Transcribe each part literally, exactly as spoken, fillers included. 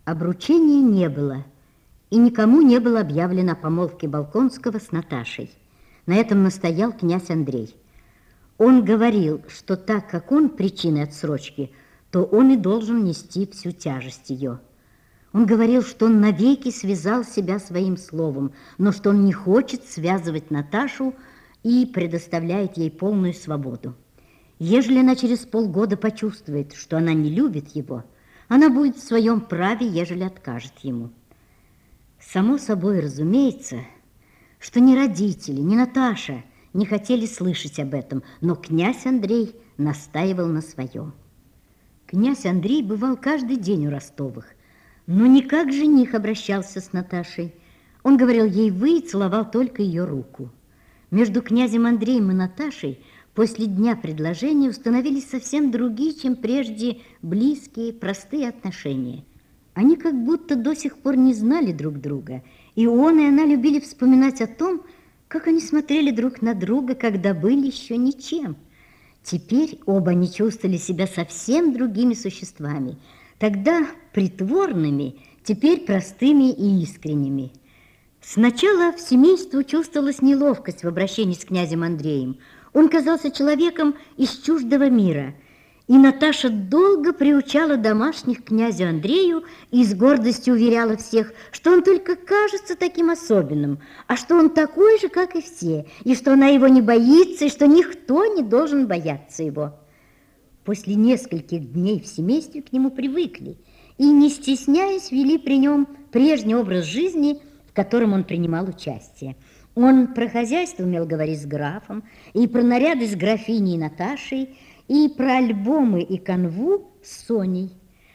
Обручения не было, и никому не было объявлено о помолвке Болконского с Наташей. На этом настоял князь Андрей. Он говорил, что так как он причиной отсрочки, то он и должен нести всю тяжесть ее. Он говорил, что он навеки связал себя своим словом, но что он не хочет связывать Наташу и предоставляет ей полную свободу. Ежели она через полгода почувствует, что она не любит его, она будет в своем праве, ежели откажет ему. Само собой разумеется, что ни родители, ни Наташа не хотели слышать об этом, но князь Андрей настаивал на своем. Князь Андрей бывал каждый день у Ростовых, но не как жених обращался с Наташей. Он говорил ей «вы» и целовал только ее руку. Между князем Андреем и Наташей после дня предложения установились совсем другие, чем прежде, близкие, простые отношения. Они как будто до сих пор не знали друг друга, и он и она любили вспоминать о том, как они смотрели друг на друга, когда были еще ничем. Теперь оба они чувствовали себя совсем другими существами, тогда притворными, теперь простыми и искренними. Сначала в семействе чувствовалась неловкость в обращении с князем Андреем. Он казался человеком из чуждого мира, и Наташа долго приучала домашних к князю Андрею и с гордостью уверяла всех, что он только кажется таким особенным, а что он такой же, как и все, и что она его не боится, и что никто не должен бояться его. После нескольких дней в семействе к нему привыкли и, не стесняясь, вели при нем прежний образ жизни, в котором он принимал участие. Он про хозяйство умел говорить с графом, и про наряды с графиней Наташей, и про альбомы и канву с Соней.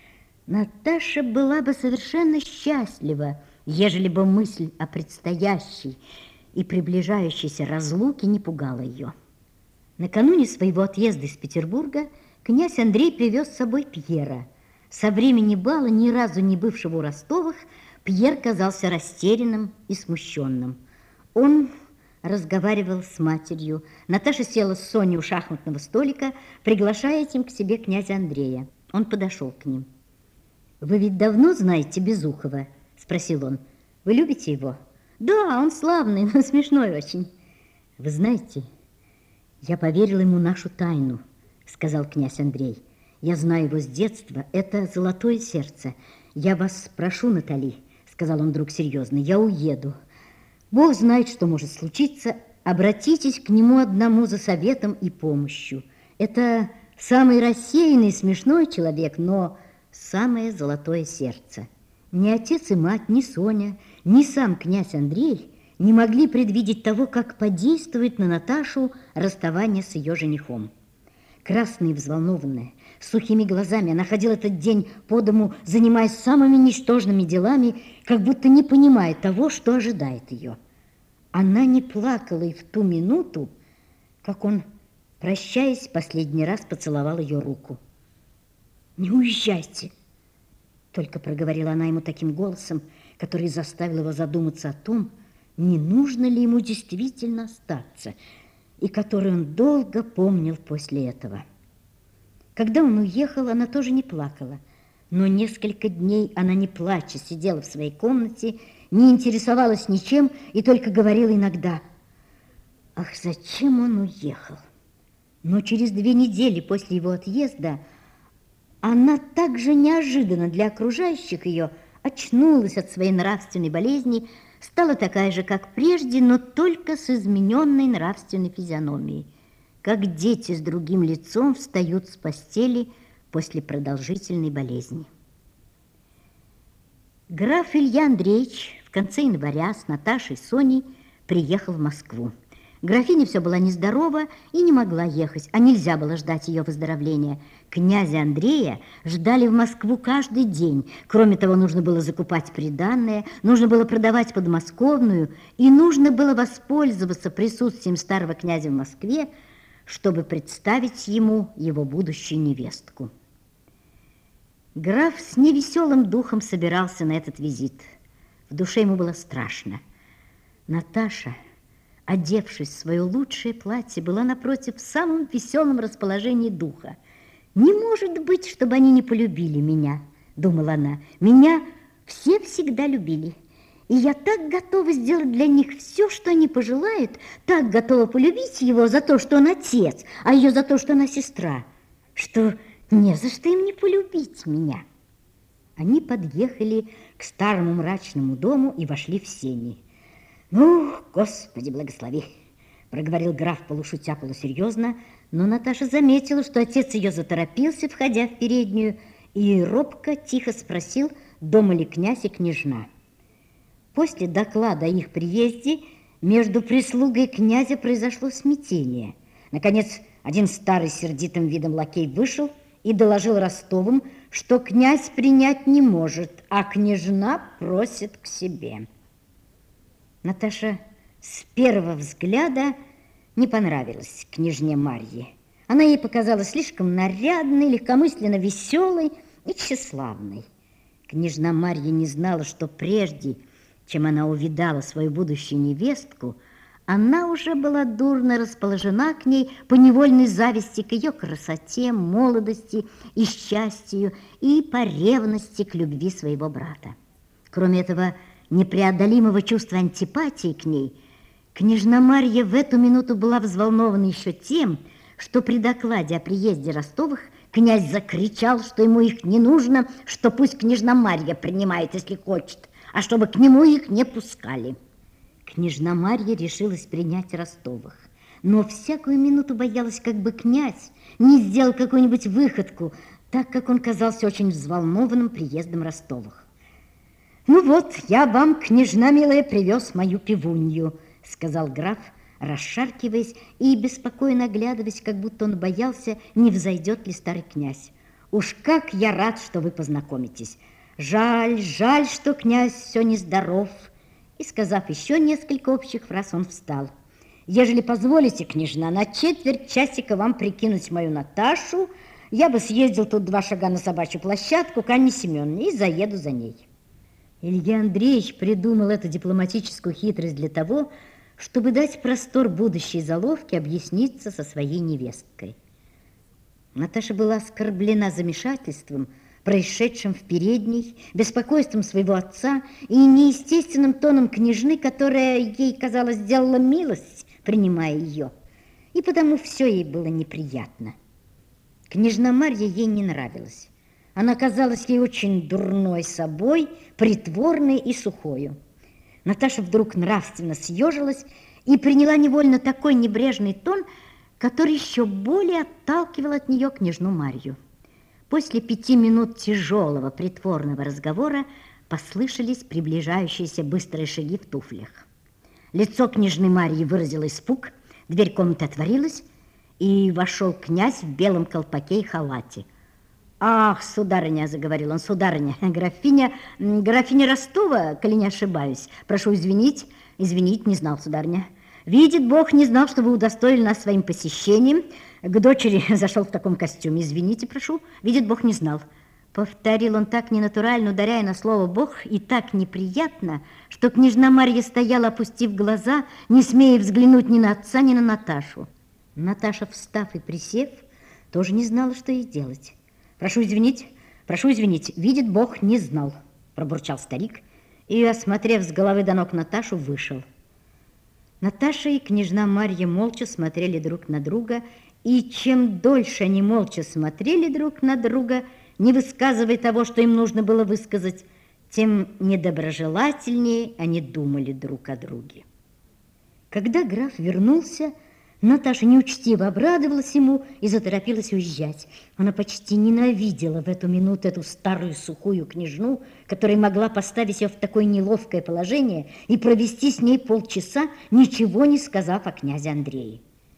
Наташа была бы совершенно счастлива, ежели бы мысль о предстоящей и приближающейся разлуке не пугала ее. Накануне своего отъезда из Петербурга князь Андрей привез с собой Пьера. Со времени бала, ни разу не бывшего у Ростовых, Пьер казался растерянным и смущенным. Он разговаривал с матерью. Наташа села с Соней у шахматного столика, приглашая этим к себе князя Андрея. Он подошел к ним. «Вы ведь давно знаете Безухова?» – спросил он. «Вы любите его?» «Да, он славный, но смешной очень». «Вы знаете, я поверил ему нашу тайну», – сказал князь Андрей. «Я знаю его с детства. Это золотое сердце. Я вас прошу, Натали», – сказал он вдруг серьезно, – «я уеду. Бог знает, что может случиться. Обратитесь к нему одному за советом и помощью. Это самый рассеянный и смешной человек, но самое золотое сердце. Ни отец и мать, ни Соня, ни сам князь Андрей не могли предвидеть того, как подействует на Наташу расставание с ее женихом». Красная и взволнованная, с сухими глазами, она ходила этот день по дому, занимаясь самыми ничтожными делами, как будто не понимая того, что ожидает ее. Она не плакала и в ту минуту, как он, прощаясь, последний раз поцеловал ее руку. «Не уезжайте!» Только проговорила она ему таким голосом, который заставил его задуматься о том, не нужно ли ему действительно остаться, и который он долго помнил после этого. Когда он уехал, она тоже не плакала, но несколько дней она, не плача, сидела в своей комнате, не интересовалась ничем и только говорила иногда: «Ах, зачем он уехал?» Но через две недели после его отъезда она также неожиданно для окружающих ее очнулась от своей нравственной болезни, стала такая же, как прежде, но только с измененной нравственной физиономией, как дети с другим лицом встают с постели после продолжительной болезни. Граф Илья Андреевич в конце января с Наташей и Соней приехал в Москву. Графиня все была нездорова и не могла ехать, а нельзя было ждать ее выздоровления. Князя Андрея ждали в Москву каждый день. Кроме того, нужно было закупать приданое, нужно было продавать подмосковную, и нужно было воспользоваться присутствием старого князя в Москве, чтобы представить ему его будущую невестку. Граф с невеселым духом собирался на этот визит. В душе ему было страшно. Наташа, одевшись в свое лучшее платье, была напротив в самом веселом расположении духа. «Не может быть, чтобы они не полюбили меня», — думала она, — «меня, все всегда любили. И я так готова сделать для них все, что они пожелают, так готова полюбить его за то, что он отец, а ее за то, что она сестра, что не за что им не полюбить меня. Они подъехали к старому мрачному дому и вошли в сени. «Ну, Господи, благослови!» – проговорил граф полушутя, полусерьезно, но Наташа заметила, что отец ее заторопился, входя в переднюю, и робко, тихо спросил, дома ли князь и княжна. После доклада о их приезде между прислугой князя произошло смятение. Наконец, один старый сердитым видом лакей вышел и доложил Ростовым, что князь принять не может, а княжна просит к себе. Наташа с первого взгляда не понравилась княжне Марье. Она ей показалась слишком нарядной, легкомысленно веселой и тщеславной. Княжна Марья не знала, что прежде, чем она увидала свою будущую невестку, она уже была дурно расположена к ней по невольной зависти к ее красоте, молодости и счастью, и по ревности к любви своего брата. Кроме этого непреодолимого чувства антипатии к ней, княжна Марья в эту минуту была взволнована еще тем, что при докладе о приезде Ростовых князь закричал, что ему их не нужно, что пусть княжна Марья принимает, если хочет, а чтобы к нему их не пускали. Княжна Марья решилась принять Ростовых, но всякую минуту боялась, как бы князь не сделал какую-нибудь выходку, так как он казался очень взволнованным приездом Ростовых. «Ну вот, я вам, княжна милая, привез мою пивунью», — сказал граф, расшаркиваясь и беспокойно оглядываясь, как будто он боялся, не взойдет ли старый князь. «Уж как я рад, что вы познакомитесь! Жаль, жаль, что князь все нездоров». И, сказав еще несколько общих фраз, он встал. «Ежели позволите, княжна, на четверть часика вам прикинуть мою Наташу, я бы съездил тут два шага на собачью площадку к Анне Семеновне и заеду за ней». Илья Андреевич придумал эту дипломатическую хитрость для того, чтобы дать простор будущей заловке объясниться со своей невесткой. Наташа была оскорблена замешательством, происшедшим в передней, беспокойством своего отца и неестественным тоном княжны, которая ей, казалось, сделала милость, принимая ее, и потому все ей было неприятно. Княжна Марья ей не нравилась. Она казалась ей очень дурной собой, притворной и сухою. Наташа вдруг нравственно съежилась и приняла невольно такой небрежный тон, который еще более отталкивал от нее княжну Марью. После пяти минут тяжелого притворного разговора послышались приближающиеся быстрые шаги в туфлях. Лицо княжны Марьи выразило испуг, дверь комнаты отворилась, и вошел князь в белом колпаке и халате. «Ах, сударыня», — заговорил он, — «сударыня, графиня, графиня Ростова, коли не ошибаюсь. Прошу извинить, извинить, не знал, сударыня. Видит Бог, не знал, что вы удостоили нас своим посещением. К дочери зашел в таком костюме. Извините, прошу, видит Бог, не знал». Повторил он так ненатурально, ударяя на слово «Бог», и так неприятно, что княжна Марья стояла, опустив глаза, не смея взглянуть ни на отца, ни на Наташу. Наташа, встав и присев, тоже не знала, что ей делать. «Прошу извинить, прошу извинить, видит Бог, не знал», – пробурчал старик и, осмотрев с головы до ног Наташу, вышел. Наташа и княжна Марья молча смотрели друг на друга, и чем дольше они молча смотрели друг на друга, не высказывая того, что им нужно было высказать, тем недоброжелательнее они думали друг о друге. Когда граф вернулся, Наташа неучтиво обрадовалась ему и заторопилась уезжать. Она почти ненавидела в эту минуту эту старую сухую княжну, которая могла поставить ее в такое неловкое положение и провести с ней полчаса, ничего не сказав о князе Андрее.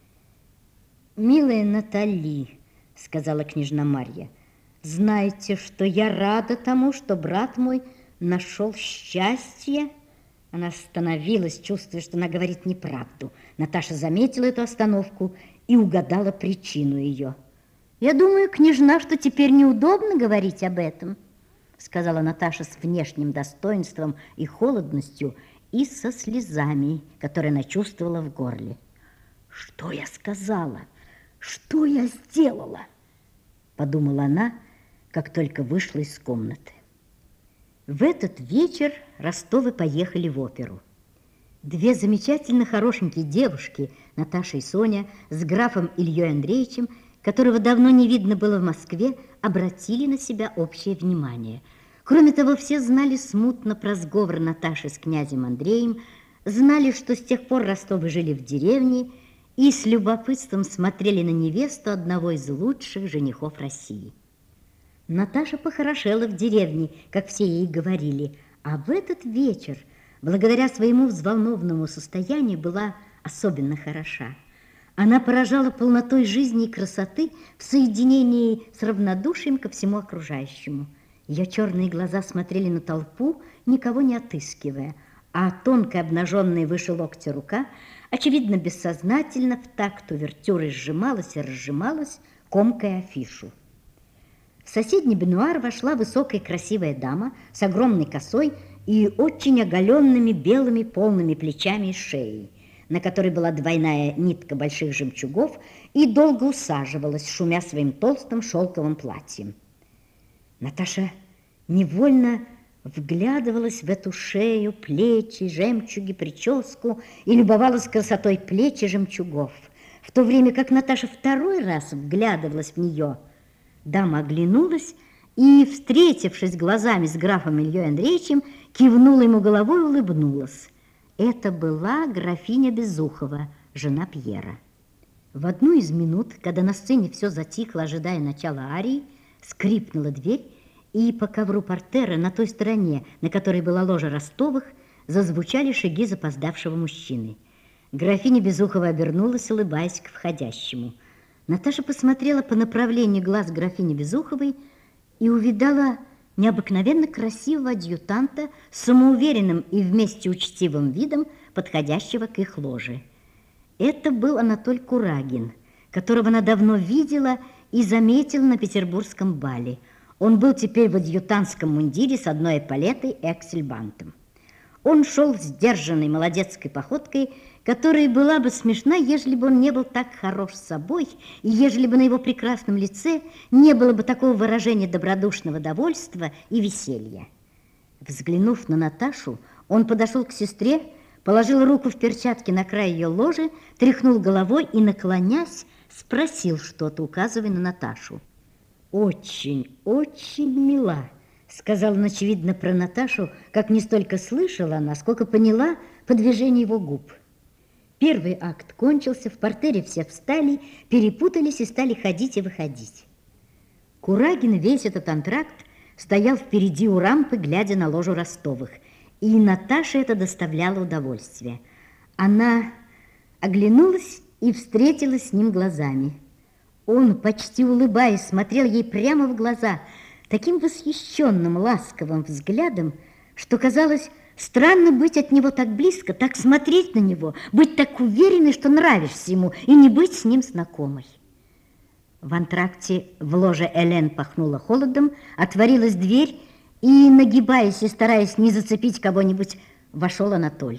«Милая Натали», — сказала княжна Марья, — «знайте, что я рада тому, что брат мой нашел счастье». Она остановилась, чувствуя, что она говорит неправду. Наташа заметила эту остановку и угадала причину ее. «Я думаю, княжна, что теперь неудобно говорить об этом», сказала Наташа с внешним достоинством и холодностью и со слезами, которые она чувствовала в горле. «Что я сказала? Что я сделала?» подумала она, как только вышла из комнаты. В этот вечер Ростовы поехали в оперу. Две замечательно хорошенькие девушки, Наташа и Соня, с графом Ильей Андреевичем, которого давно не видно было в Москве, обратили на себя общее внимание. Кроме того, все знали смутно про сговор Наташи с князем Андреем, знали, что с тех пор Ростовы жили в деревне и с любопытством смотрели на невесту одного из лучших женихов России. Наташа похорошела в деревне, как все ей говорили, а в этот вечер, благодаря своему взволнованному состоянию, была особенно хороша. Она поражала полнотой жизни и красоты в соединении с равнодушием ко всему окружающему. Ее черные глаза смотрели на толпу, никого не отыскивая, а тонкая обнаженная выше локтя рука, очевидно, бессознательно в такт увертюры сжималась и разжималась, комкая афишу. В соседний бенуар вошла высокая красивая дама с огромной косой и очень оголенными белыми полными плечами и шеей, на которой была двойная нитка больших жемчугов, и долго усаживалась, шумя своим толстым шелковым платьем. Наташа невольно вглядывалась в эту шею, плечи, жемчуги, прическу и любовалась красотой плеч и жемчугов. В то время как Наташа второй раз вглядывалась в нее, дама оглянулась и, встретившись глазами с графом Ильей Андреевичем, кивнула ему головой и улыбнулась. Это была графиня Безухова, жена Пьера. В одну из минут, когда на сцене все затихло, ожидая начала арии, скрипнула дверь, и по ковру портера на той стороне, на которой была ложа Ростовых, зазвучали шаги запоздавшего мужчины. Графиня Безухова обернулась, улыбаясь к входящему. Наташа посмотрела по направлению глаз графини Безуховой и увидала необыкновенно красивого адъютанта с самоуверенным и вместе учтивым видом, подходящего к их ложе. Это был Анатоль Курагин, которого она давно видела и заметила на петербургском бале. Он был теперь в адъютантском мундире с одной эполетой и аксельбантом. Он шел сдержанной молодецкой походкой, которая была бы смешна, ежели бы он не был так хорош с собой, и ежели бы на его прекрасном лице не было бы такого выражения добродушного довольства и веселья. Взглянув на Наташу, он подошел к сестре, положил руку в перчатки на край ее ложи, тряхнул головой и, наклонясь, спросил что-то, указывая на Наташу. «Очень, очень мила», — сказала он, очевидно, про Наташу, как не столько слышала она, сколько поняла по движению его губ. Первый акт кончился, в портере все встали, перепутались и стали ходить и выходить. Курагин весь этот антракт стоял впереди у рампы, глядя на ложу Ростовых, и Наташе это доставляло удовольствие. Она оглянулась и встретилась с ним глазами. Он, почти улыбаясь, смотрел ей прямо в глаза таким восхищенным, ласковым взглядом, что казалось странно быть от него так близко, так смотреть на него, быть так уверенной, что нравишься ему, и не быть с ним знакомой. В антракте в ложе Элен пахнуло холодом, отворилась дверь, и, нагибаясь и стараясь не зацепить кого-нибудь, вошел Анатоль.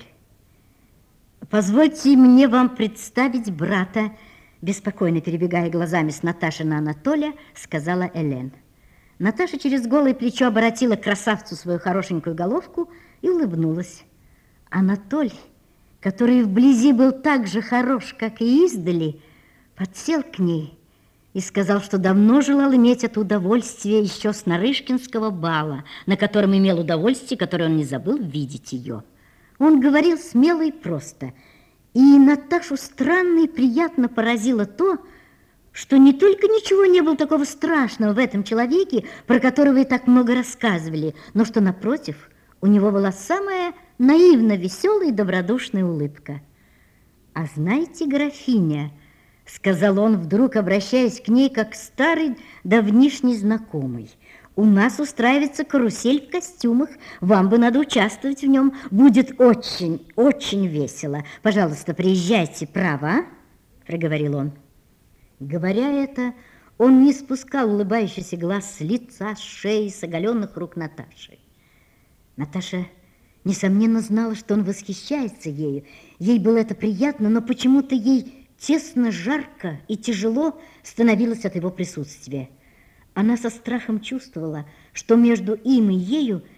«Позвольте мне вам представить брата», беспокойно перебегая глазами с Наташи на Анатоля, сказала Элен. Наташа через голое плечо оборотила к красавцу свою хорошенькую головку и улыбнулась. Анатоль, который вблизи был так же хорош, как и издали, подсел к ней и сказал, что давно желал иметь это удовольствие еще с Нарышкинского бала, на котором имел удовольствие, которое он не забыл видеть ее. Он говорил смело и просто, и Наташу странно и приятно поразило то, что не только ничего не было такого страшного в этом человеке, про которого и так много рассказывали, но что, напротив, у него была самая наивно веселая и добродушная улыбка. «А знаете, графиня, — сказал он, вдруг обращаясь к ней, как старый давнишний знакомый, — у нас устраивается карусель в костюмах, вам бы надо участвовать в нем, будет очень, очень весело. Пожалуйста, приезжайте, право, а?» — проговорил он. Говоря это, он не спускал улыбающийся глаз с лица, с шеи, с оголенных рук Наташи. Наташа, несомненно, знала, что он восхищается ею. Ей было это приятно, но почему-то ей тесно, жарко и тяжело становилось от его присутствия. Она со страхом чувствовала, что между им и ею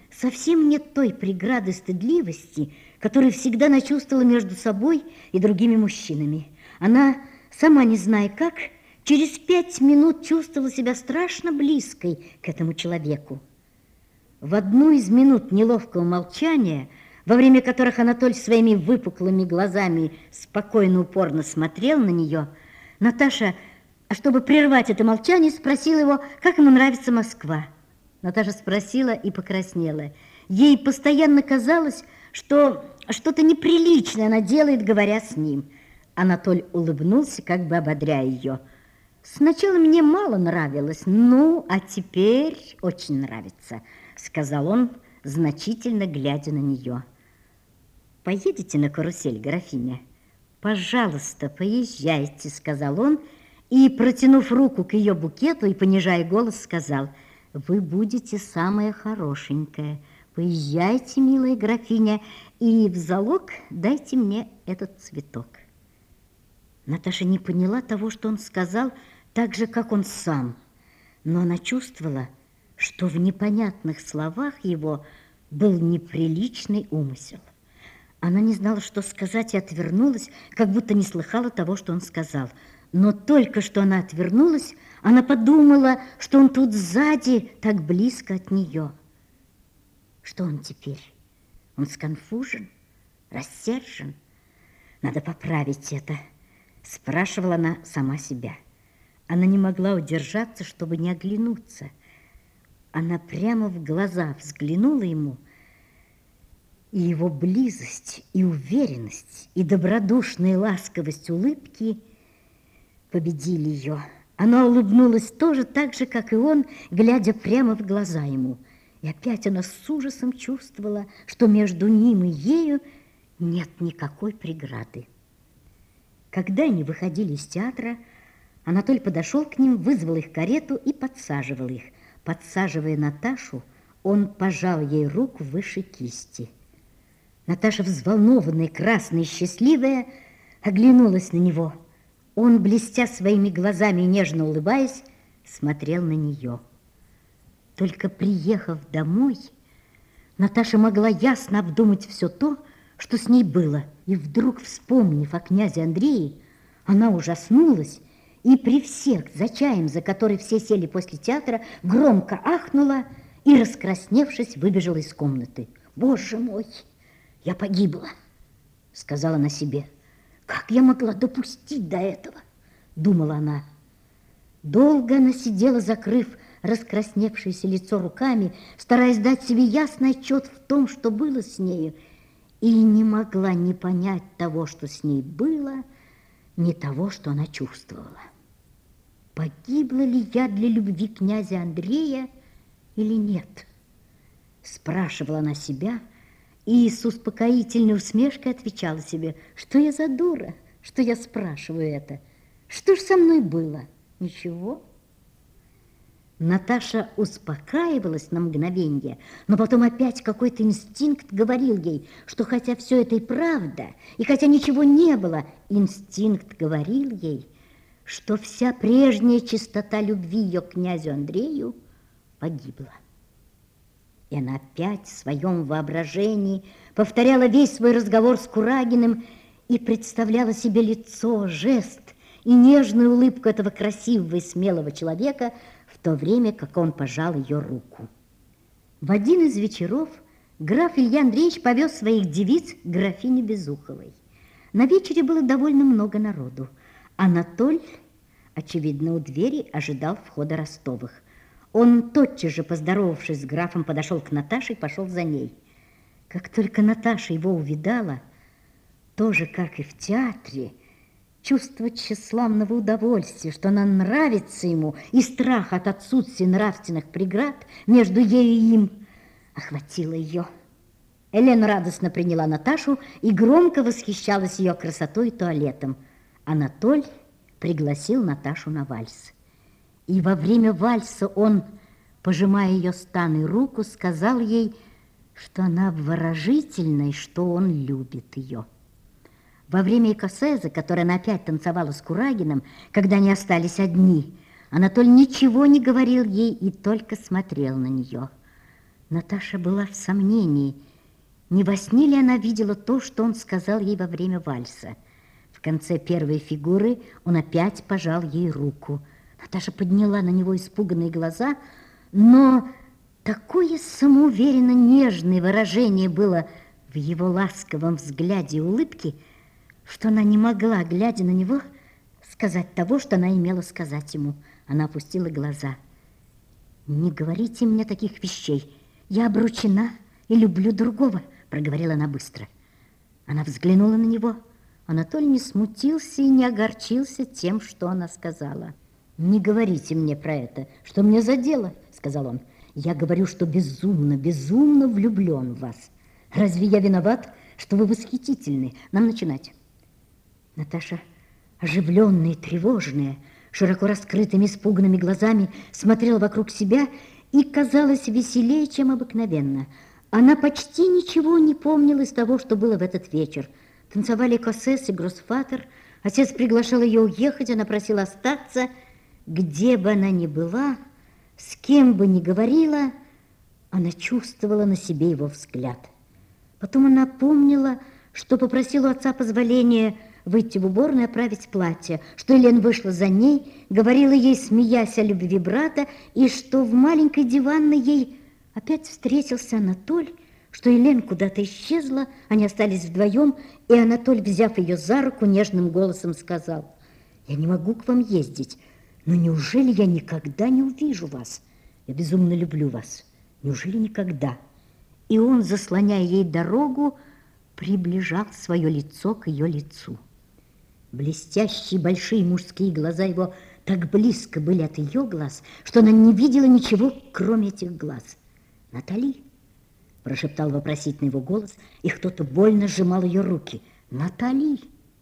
совсем нет той преграды стыдливости, которую всегда она чувствовала между собой и другими мужчинами. Она, сама не зная как, через пять минут чувствовала себя страшно близкой к этому человеку. В одну из минут неловкого молчания, во время которых Анатоль своими выпуклыми глазами спокойно упорно смотрел на нее, Наташа, а чтобы прервать это молчание, спросила его, как ему нравится Москва. Наташа спросила и покраснела. Ей постоянно казалось, что что-то неприличное она делает, говоря с ним. Анатоль улыбнулся, как бы ободряя ее. «Сначала мне мало нравилось, ну, а теперь очень нравится», сказал он, значительно глядя на нее. «Поедете на карусель, графиня?» «Пожалуйста, поезжайте», сказал он, и, протянув руку к ее букету и понижая голос, сказал: «Вы будете самая хорошенькая. Поезжайте, милая графиня, и в залог дайте мне этот цветок». Наташа не поняла того, что он сказал, так же, как он сам, но она чувствовала, что в непонятных словах его был неприличный умысел. Она не знала, что сказать, и отвернулась, как будто не слыхала того, что он сказал. Но только что она отвернулась, она подумала, что он тут сзади, так близко от нее. Что он теперь? Он сконфужен, рассержен. Надо поправить это, спрашивала она сама себя. Она не могла удержаться, чтобы не оглянуться. Она прямо в глаза взглянула ему, и его близость, и уверенность, и добродушная ласковость улыбки победили ее. Она улыбнулась тоже так же, как и он, глядя прямо в глаза ему. И опять она с ужасом чувствовала, что между ним и ею нет никакой преграды. Когда они выходили из театра, Анатоль подошел к ним, вызвал их карету и подсаживал их. Подсаживая Наташу, он пожал ей руку выше кисти. Наташа, взволнованная, красная и счастливая, оглянулась на него. Он, блестя своими глазами и нежно улыбаясь, смотрел на нее. Только приехав домой, Наташа могла ясно обдумать все то, что с ней было. И вдруг, вспомнив о князе Андрее, она ужаснулась и при всех за чаем, за который все сели после театра, громко ахнула и, раскрасневшись, выбежала из комнаты. «Боже мой, я погибла», — сказала она себе. «Как я могла допустить до этого?» — думала она. Долго она сидела, закрыв раскрасневшееся лицо руками, стараясь дать себе ясный отчет в том, что было с нею, и не могла ни понять того, что с ней было, ни того, что она чувствовала. Погибла ли я для любви князя Андрея или нет? Спрашивала она себя, и с успокоительной усмешкой отвечала себе: что я за дура, что я спрашиваю это? Что ж со мной было? Ничего. Наташа успокаивалась на мгновенье, но потом опять какой-то инстинкт говорил ей, что хотя все это и правда, и хотя ничего не было, инстинкт говорил ей, что вся прежняя чистота любви ее к князю Андрею погибла. И она опять в своем воображении повторяла весь свой разговор с Курагиным и представляла себе лицо, жест и нежную улыбку этого красивого и смелого человека, в то время, как он пожал ее руку. В один из вечеров граф Илья Андреевич повез своих девиц к графине Безуховой. На вечере было довольно много народу. Анатоль, очевидно, у двери ожидал входа Ростовых. Он, тотчас же поздоровавшись с графом, подошел к Наташе и пошел за ней. Как только Наташа его увидала, тоже, как и в театре, чувство тщеславного удовольствия, что она нравится ему, и страх от отсутствия нравственных преград между ею и им, охватило ее. Елена радостно приняла Наташу и громко восхищалась ее красотой и туалетом. Анатоль пригласил Наташу на вальс. И во время вальса он, пожимая ее стан и руку, сказал ей, что она обворожительна и что он любит ее. Во время экосеза, которое она опять танцевала с Курагиным, когда они остались одни, Анатоль ничего не говорил ей и только смотрел на нее. Наташа была в сомнении, не во сне ли она видела то, что он сказал ей во время вальса. В конце первой фигуры он опять пожал ей руку. Наташа подняла на него испуганные глаза, но такое самоуверенно нежное выражение было в его ласковом взгляде и улыбке, что она не могла, глядя на него, сказать того, что она имела сказать ему. Она опустила глаза. «Не говорите мне таких вещей. Я обручена и люблю другого», — проговорила она быстро. Она взглянула на него. Анатолий не смутился и не огорчился тем, что она сказала. «Не говорите мне про это, что мне за дело», — сказал он. «Я говорю, что безумно, безумно влюблен в вас. Разве я виноват, что вы восхитительны? Нам начинать». Наташа, оживленная и тревожная, широко раскрытыми испуганными глазами, смотрела вокруг себя и казалась веселее, чем обыкновенно. Она почти ничего не помнила из того, что было в этот вечер. Танцевали Косес и Гроссфатер. Отец приглашал ее уехать, она просила остаться. Где бы она ни была, с кем бы ни говорила, она чувствовала на себе его взгляд. Потом она помнила, что попросила у отца позволения выйти в уборную и оправить платье, что Елена вышла за ней, говорила ей, смеясь о любви брата, и что в маленькой диванной ей опять встретился Анатоль, что Елена куда-то исчезла, они остались вдвоем, и Анатоль, взяв ее за руку, нежным голосом сказал: «Я не могу к вам ездить, но неужели я никогда не увижу вас? Я безумно люблю вас. Неужели никогда?» И он, заслоняя ей дорогу, приближал свое лицо к ее лицу. Блестящие большие мужские глаза его так близко были от ее глаз, что она не видела ничего, кроме этих глаз. «Натали?» – прошептал вопросительный его голос, и кто-то больно сжимал ее руки. «Натали?»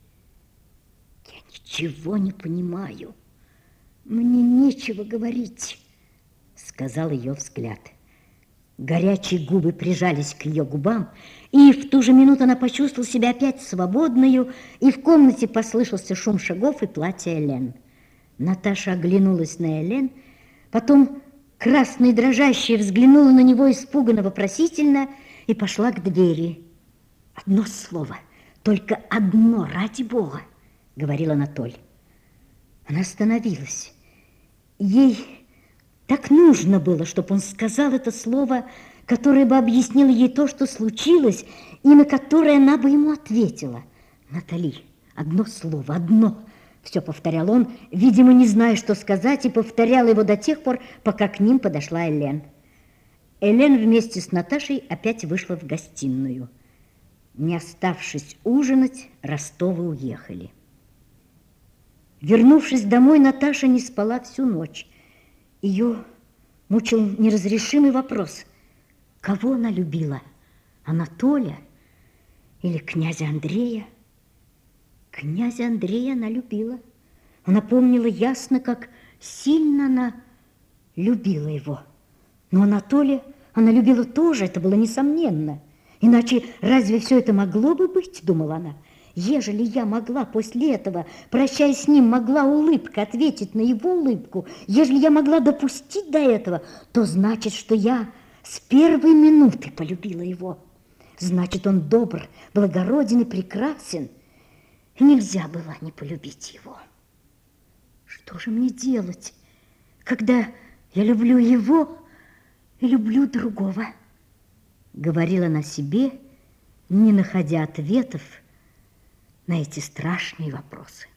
«Я ничего не понимаю. Мне нечего говорить», – сказал ее взгляд. Горячие губы прижались к ее губам, и в ту же минуту она почувствовала себя опять свободную, и в комнате послышался шум шагов и платье Элен. Наташа оглянулась на Элен, потом, красная и дрожащая, взглянула на него испуганно, вопросительно и пошла к двери. «Одно слово, только одно, ради Бога», — говорил Анатоль. Она остановилась. Ей так нужно было, чтобы он сказал это слово, которое бы объяснило ей то, что случилось, и на которое она бы ему ответила. «Натали, одно слово, одно!» Все повторял он, видимо, не зная, что сказать, и повторял его до тех пор, пока к ним подошла Элен. Элен вместе с Наташей опять вышла в гостиную. Не оставшись ужинать, Ростовы уехали. Вернувшись домой, Наташа не спала всю ночь. Ее мучил неразрешимый вопрос: кого она любила, Анатолия или князя Андрея? Князя Андрея она любила. Она помнила ясно, как сильно она любила его. Но Анатолия она любила тоже, это было несомненно. Иначе разве все это могло бы быть, думала она? Ежели я могла после этого, прощаясь с ним, могла улыбкой ответить на его улыбку, ежели я могла допустить до этого, то значит, что я с первой минуты полюбила его. Значит, он добр, благороден и прекрасен, и нельзя было не полюбить его. Что же мне делать, когда я люблю его и люблю другого? Говорила она себе, не находя ответов на эти страшные вопросы.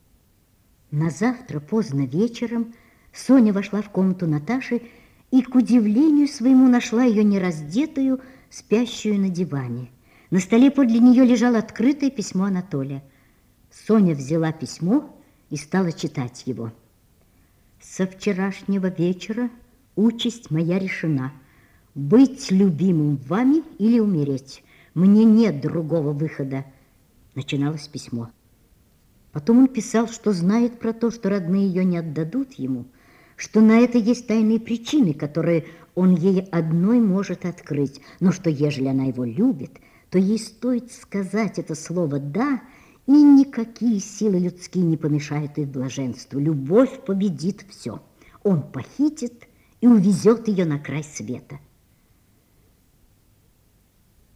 На завтра поздно вечером Соня вошла в комнату Наташи и, к удивлению своему, нашла ее нераздетую, спящую на диване. На столе подле нее лежало открытое письмо Анатолия. Соня взяла письмо и стала читать его. «Со вчерашнего вечера участь моя решена. Быть любимым вами или умереть. Мне нет другого выхода», начиналось письмо. Потом он писал, что знает про то, что родные ее не отдадут ему, что на это есть тайные причины, которые он ей одной может открыть, но что, ежели она его любит, то ей стоит сказать это слово «да», и никакие силы людские не помешают их блаженству. Любовь победит все. Он похитит и увезет ее на край света.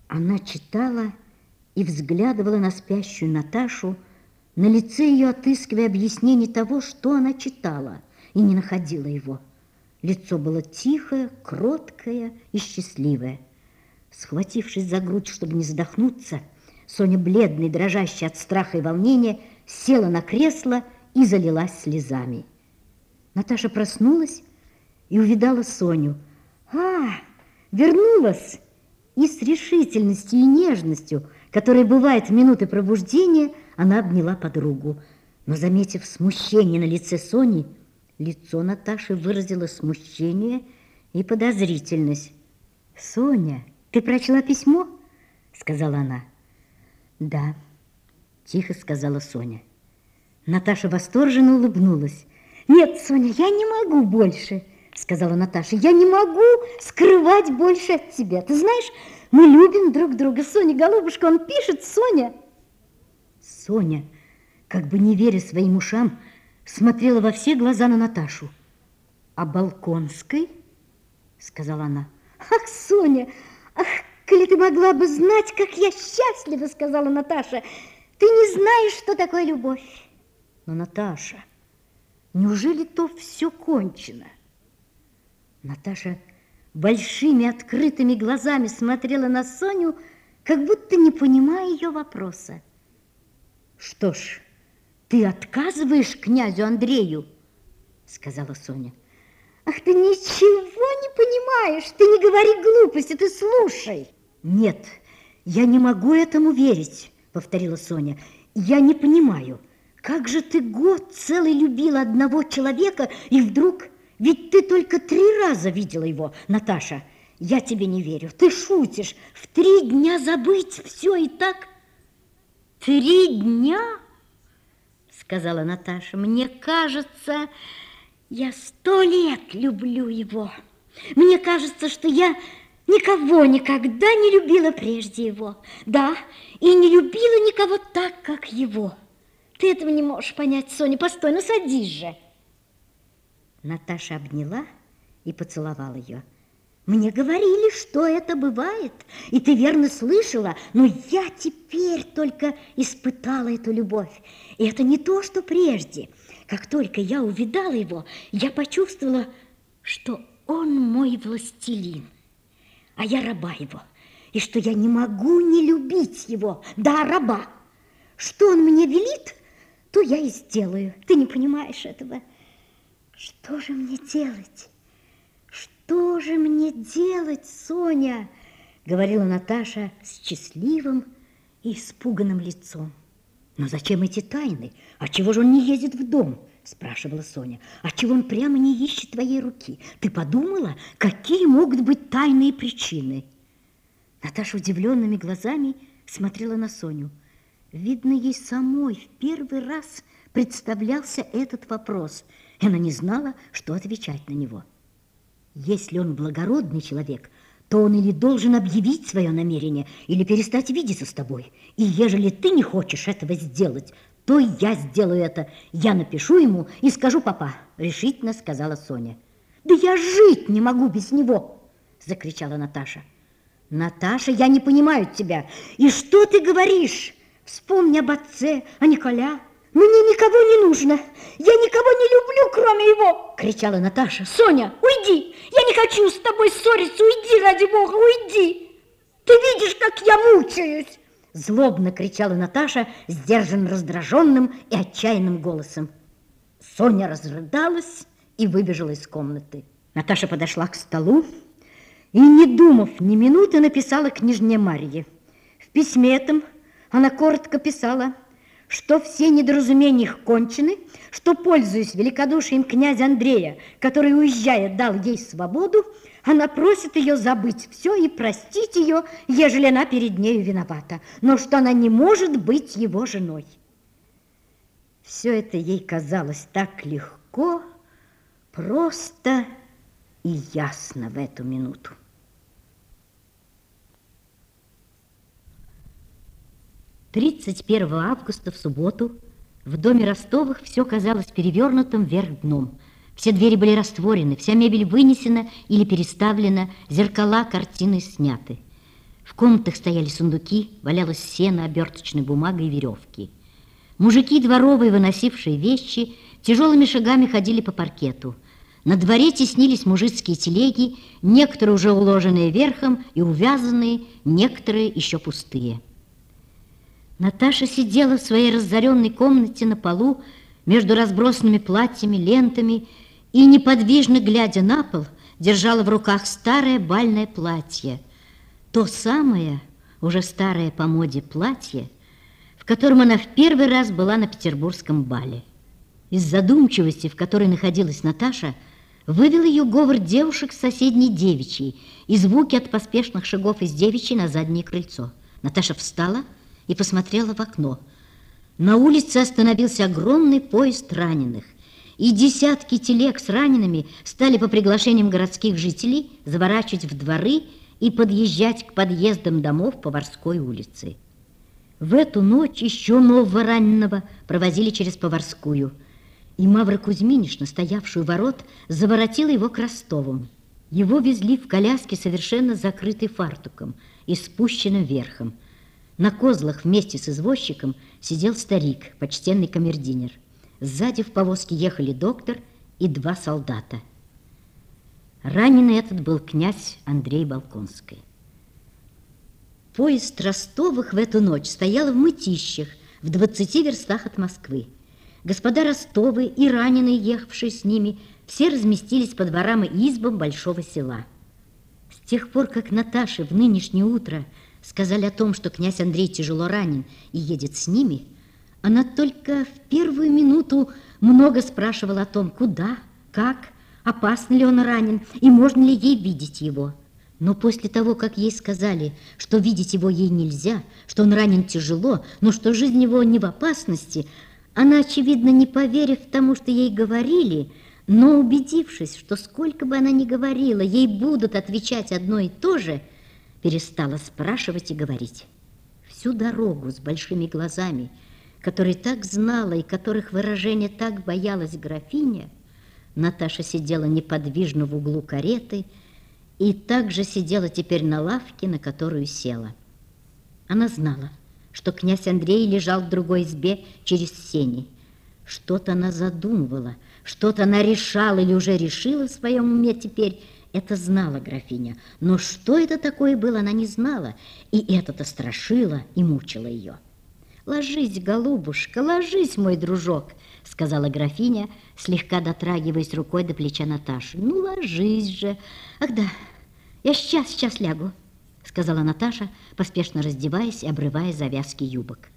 Она читала и взглядывала на спящую Наташу, на лице ее отыскивая объяснение того, что она читала, и не находила его. Лицо было тихое, кроткое и счастливое. Схватившись за грудь, чтобы не задохнуться, Соня, бледная, дрожащая от страха и волнения, села на кресло и залилась слезами. Наташа проснулась и увидала Соню. «А, вернулась!» И с решительностью и нежностью, которая бывает в минуты пробуждения, она обняла подругу. Но, заметив смущение на лице Сони, лицо Наташи выразило смущение и подозрительность. «Соня, ты прочла письмо?» — сказала она. «Да», — тихо сказала Соня. Наташа восторженно улыбнулась. «Нет, Соня, я не могу больше», — сказала Наташа. «Я не могу скрывать больше от тебя. Ты знаешь, мы любим друг друга. Соня, голубушка, он пишет, Соня». Соня, как бы не веря своим ушам, смотрела во все глаза на Наташу. «А Балконской?» — сказала она. «Ах, Соня, ах, коли ты могла бы знать, как я счастлива!» — сказала Наташа. «Ты не знаешь, что такое любовь». «Но, Наташа, неужели то все кончено?» Наташа большими открытыми глазами смотрела на Соню, как будто не понимая ее вопроса. «Что ж, ты отказываешь князю Андрею?» — сказала Соня. «Ах, ты ничего не понимаешь, ты не говори глупости, ты слушай». «Нет, я не могу этому верить», — повторила Соня. «Я не понимаю, как же ты год целый любила одного человека, и вдруг... Ведь ты только три раза видела его, Наташа. Я тебе не верю, ты шутишь. В три дня забыть все и так...» «Три дня?» — сказала Наташа. «Мне кажется, я сто лет люблю его. Мне кажется, что я никого никогда не любила прежде его. Да, и не любила никого так, как его. Ты этого не можешь понять, Соня. Постой, ну садись же». Наташа обняла и поцеловала ее. «Мне говорили, что это бывает, и ты верно слышала, но я теперь только испытала эту любовь. И это не то, что прежде. Как только я увидала его, я почувствовала, что он мой властелин, а я раба его, и что я не могу не любить его, да, раба. Что он мне велит, то я и сделаю. Ты не понимаешь этого. Что же мне делать? Что же мне делать, Соня?» — говорила Наташа с счастливым и испуганным лицом. «Но зачем эти тайны? Отчего же он не ездит в дом?» — спрашивала Соня. «Отчего он прямо не ищет твоей руки? Ты подумала, какие могут быть тайные причины?» Наташа удивленными глазами смотрела на Соню. Видно, ей самой в первый раз представлялся этот вопрос, и она не знала, что отвечать на него. «Если он благородный человек, то он или должен объявить свое намерение, или перестать видеться с тобой. И ежели ты не хочешь этого сделать, то я сделаю это. Я напишу ему и скажу: папа», — решительно сказала Соня. «Да я жить не могу без него!» — закричала Наташа. «Наташа, я не понимаю тебя. И что ты говоришь? Вспомни об отце, о Николя». «Мне никого не нужно, я никого не люблю, кроме его!» — кричала Наташа. «Соня, уйди! Я не хочу с тобой ссориться! Уйди, ради бога, уйди! Ты видишь, как я мучаюсь!» Злобно кричала Наташа сдержанным, раздраженным и отчаянным голосом. Соня разрыдалась и выбежала из комнаты. Наташа подошла к столу и, не думав ни минуты, написала княжне Марье. В письме этом она коротко писала, что все недоразумения их кончены, что, пользуясь великодушием князя Андрея, который, уезжая, дал ей свободу, она просит ее забыть все и простить ее, ежели она перед нею виновата, но что она не может быть его женой. Все это ей казалось так легко, просто и ясно в эту минуту. тридцать первого августа в субботу в доме Ростовых все казалось перевернутым вверх дном. Все двери были растворены, вся мебель вынесена или переставлена, зеркала, картины сняты. В комнатах стояли сундуки, валялось сено, оберточной бумагой и веревки. Мужики дворовые, выносившие вещи, тяжелыми шагами ходили по паркету. На дворе теснились мужицкие телеги, некоторые уже уложенные верхом и увязанные, некоторые еще пустые. Наташа сидела в своей разоренной комнате на полу между разбросанными платьями, лентами и, неподвижно глядя на пол, держала в руках старое бальное платье. То самое, уже старое по моде платье, в котором она в первый раз была на петербургском бале. Из задумчивости, в которой находилась Наташа, вывел ее говор девушек с соседней девичьей и звуки от поспешных шагов из девичьей на заднее крыльцо. Наташа встала и посмотрела в окно. На улице остановился огромный поезд раненых, и десятки телег с ранеными стали по приглашениям городских жителей заворачивать в дворы и подъезжать к подъездам домов Поварской улицы. В эту ночь еще нового раненого провозили через Поварскую, и Мавра Кузьминишна, стоявшую у ворот, заворотила его к Ростовым. Его везли в коляске, совершенно закрытой фартуком и спущенным верхом. На козлах вместе с извозчиком сидел старик, почтенный камердинер. Сзади в повозке ехали доктор и два солдата. Раненый этот был князь Андрей Болконский. Поезд Ростовых в эту ночь стоял в Мытищах, в двадцати верстах от Москвы. Господа Ростовы и раненые, ехавшие с ними, все разместились по дворам и избам большого села. С тех пор, как Наташе в нынешнее утро сказали о том, что князь Андрей тяжело ранен и едет с ними, она только в первую минуту много спрашивала о том, куда, как, опасно ли он ранен и можно ли ей видеть его. Но после того, как ей сказали, что видеть его ей нельзя, что он ранен тяжело, но что жизнь его не в опасности, она, очевидно, не поверив тому, что ей говорили, но убедившись, что сколько бы она ни говорила, ей будут отвечать одно и то же, перестала спрашивать и говорить. Всю дорогу с большими глазами, которые так знала и которых выражение так боялась графиня, Наташа сидела неподвижно в углу кареты и также сидела теперь на лавке, на которую села. Она знала, что князь Андрей лежал в другой избе через сени. Что-то она задумывала, что-то она решала или уже решила в своем уме теперь. Это знала графиня, но что это такое было, она не знала, и это-то страшило и мучило ее. «Ложись, голубушка, ложись, мой дружок», — сказала графиня, слегка дотрагиваясь рукой до плеча Наташи. «Ну, ложись же. Ах да, я сейчас, сейчас лягу», — сказала Наташа, поспешно раздеваясь и обрывая завязки юбок.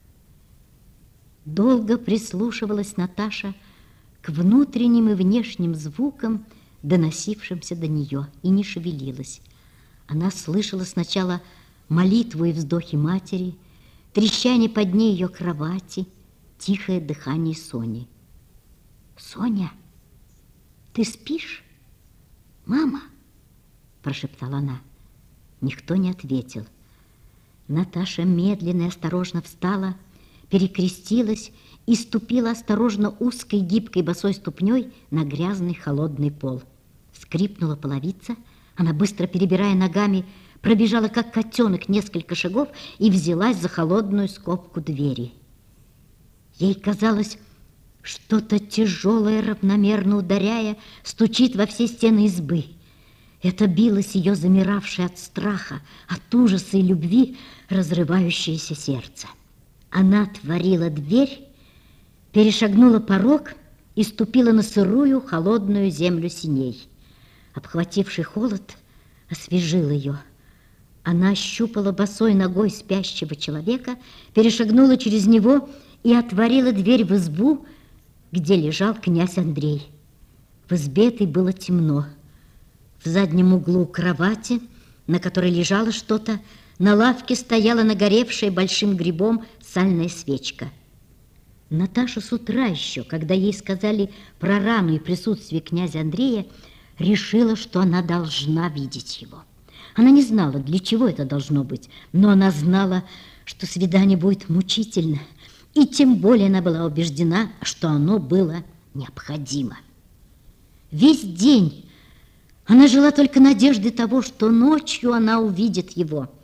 Долго прислушивалась Наташа к внутренним и внешним звукам, доносившимся до нее, и не шевелилась. Она слышала сначала молитву и вздохи матери, трещание под ней ее кровати, тихое дыхание Сони. «Соня, ты спишь? Мама?» – прошептала она. Никто не ответил. Наташа медленно и осторожно встала, перекрестилась и ступила осторожно узкой гибкой босой ступней на грязный холодный пол. Скрипнула половица, она, быстро перебирая ногами, пробежала, как котенок, несколько шагов и взялась за холодную скобку двери. Ей казалось, что-то тяжелое, равномерно ударяя, стучит во все стены избы. Это билось ее замиравшее от страха, от ужаса и любви разрывающееся сердце. Она отворила дверь, перешагнула порог и ступила на сырую, холодную землю сеней. Обхвативший холод освежил ее. Она ощупала босой ногой спящего человека, перешагнула через него и отворила дверь в избу, где лежал князь Андрей. В избе этой было темно. В заднем углу кровати, на которой лежало что-то, на лавке стояла нагоревшая большим грибом сальная свечка. Наташа с утра еще, когда ей сказали про рану и присутствие князя Андрея, решила, что она должна видеть его. Она не знала, для чего это должно быть, но она знала, что свидание будет мучительно, и тем более она была убеждена, что оно было необходимо. Весь день она жила только надеждой того, что ночью она увидит его.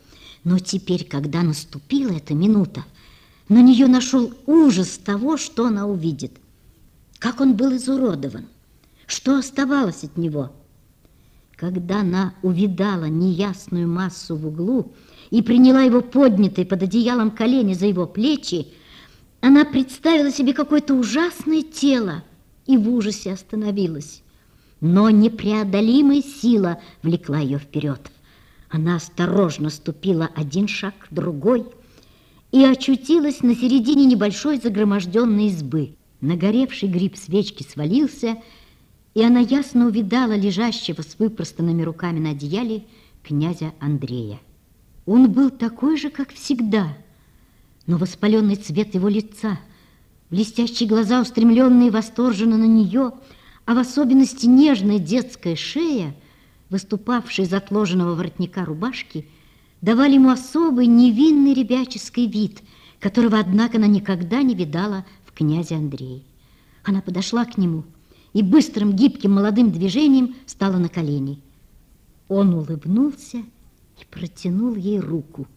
Но теперь, когда наступила эта минута, на нее нашел ужас того, что она увидит. Как он был изуродован, что оставалось от него. Когда она увидала неясную массу в углу и приняла его поднятой под одеялом колени за его плечи, она представила себе какое-то ужасное тело и в ужасе остановилась. Но непреодолимая сила влекла ее вперед. Она осторожно ступила один шаг, другой, и очутилась на середине небольшой загроможденной избы. Нагоревший гриб свечки свалился, и она ясно увидала лежащего с выпростанными руками на одеяле князя Андрея. Он был такой же, как всегда, но воспаленный цвет его лица, блестящие глаза, устремленные восторженно на нее, а в особенности нежная детская шея, выступавшая из отложенного воротника рубашки, давали ему особый невинный ребяческий вид, которого, однако, она никогда не видала в князе Андрее. Она подошла к нему и быстрым, гибким, молодым движением встала на колени. Он улыбнулся и протянул ей руку.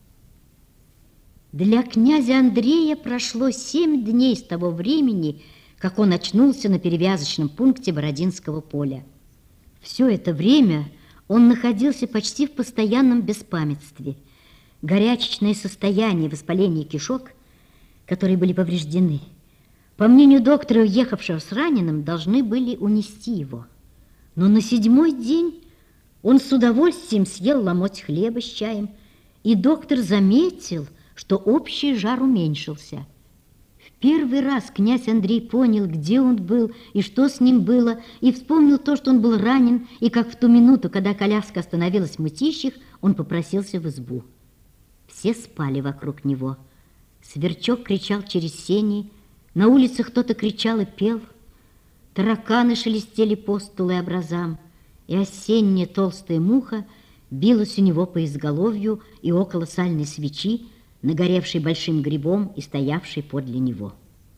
Для князя Андрея прошло семь дней с того времени, как он очнулся на перевязочном пункте Бородинского поля. Все это время он находился почти в постоянном беспамятстве. Горячечное состояние воспаления кишок, которые были повреждены, по мнению доктора, уехавшего с раненым, должны были унести его. Но на седьмой день он с удовольствием съел ломоть хлеба с чаем, и доктор заметил, что общий жар уменьшился. В первый раз князь Андрей понял, где он был и что с ним было, и вспомнил то, что он был ранен, и как в ту минуту, когда коляска остановилась в Мытищах, он попросился в избу. Все спали вокруг него. Сверчок кричал через сени, на улице кто-то кричал и пел, тараканы шелестели по столу и образам, и осенняя толстая муха билась у него по изголовью и около сальной свечи, нагоревшей большим грибом и стоявшей подле него.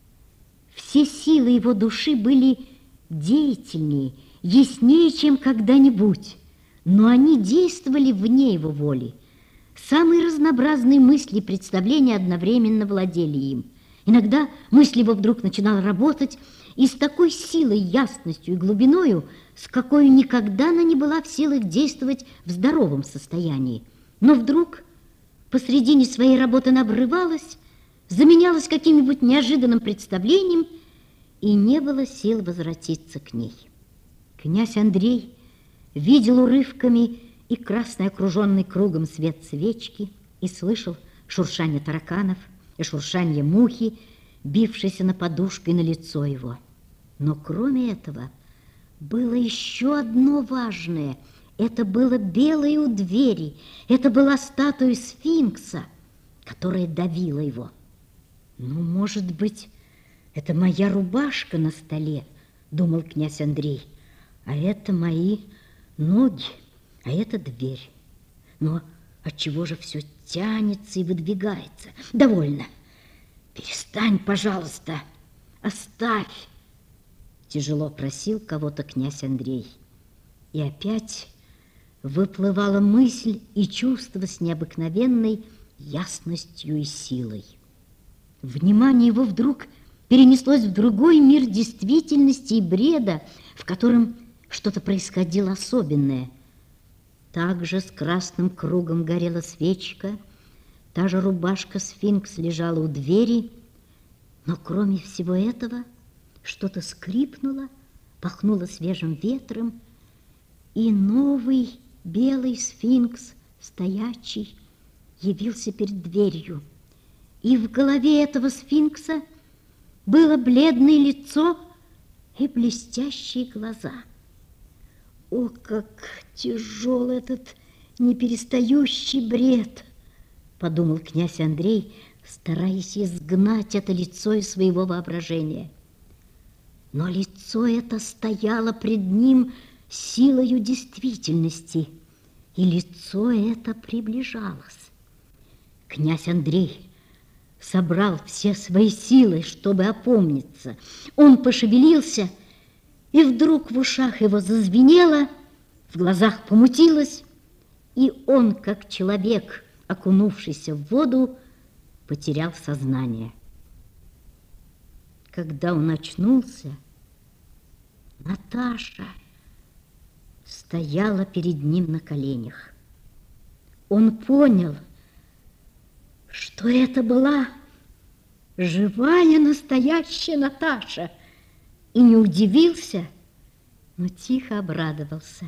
Все силы его души были деятельнее, яснее, чем когда-нибудь, но они действовали вне его воли. Самые разнообразные мысли и представления одновременно владели им. Иногда мысль его вдруг начинала работать, и с такой силой, ясностью и глубиною, с какой никогда она не была в силах действовать в здоровом состоянии. Но вдруг посредине своей работы она обрывалась, заменялась каким-нибудь неожиданным представлением, и не было сил возвратиться к ней. Князь Андрей видел урывками и красный окруженный кругом свет свечки, и слышал шуршание тараканов, и шуршание мухи, бившейся на подушку и на лицо его. Но кроме этого было еще одно важное. Это было белое у двери, это была статуя сфинкса, которая давила его. Ну, может быть, это моя рубашка на столе, думал князь Андрей, а это мои ноги, а это дверь. Но отчего же все тянется и выдвигается? Довольно. Перестань, пожалуйста, оставь. Тяжело просил кого-то князь Андрей. И опять выплывала мысль и чувство с необыкновенной ясностью и силой. Внимание его вдруг перенеслось в другой мир действительности и бреда, в котором что-то происходило особенное. Также с красным кругом горела свечка, та же рубашка сфинкс лежала у двери, но кроме всего этого что-то скрипнуло, пахнуло свежим ветром, и новый белый сфинкс, стоячий, явился перед дверью. И в голове этого сфинкса было бледное лицо и блестящие глаза. О, как тяжел этот неперестающий бред, подумал князь Андрей, стараясь изгнать это лицо из своего воображения. Но лицо это стояло пред ним силою действительности, и лицо это приближалось. Князь Андрей собрал все свои силы, чтобы опомниться. Он пошевелился, и вдруг в ушах его зазвенело, в глазах помутилось, и он, как человек, окунувшийся в воду, потерял сознание. Когда он очнулся, Наташа стояла перед ним на коленях. Он понял, что это была живая, настоящая Наташа, и не удивился, но тихо обрадовался.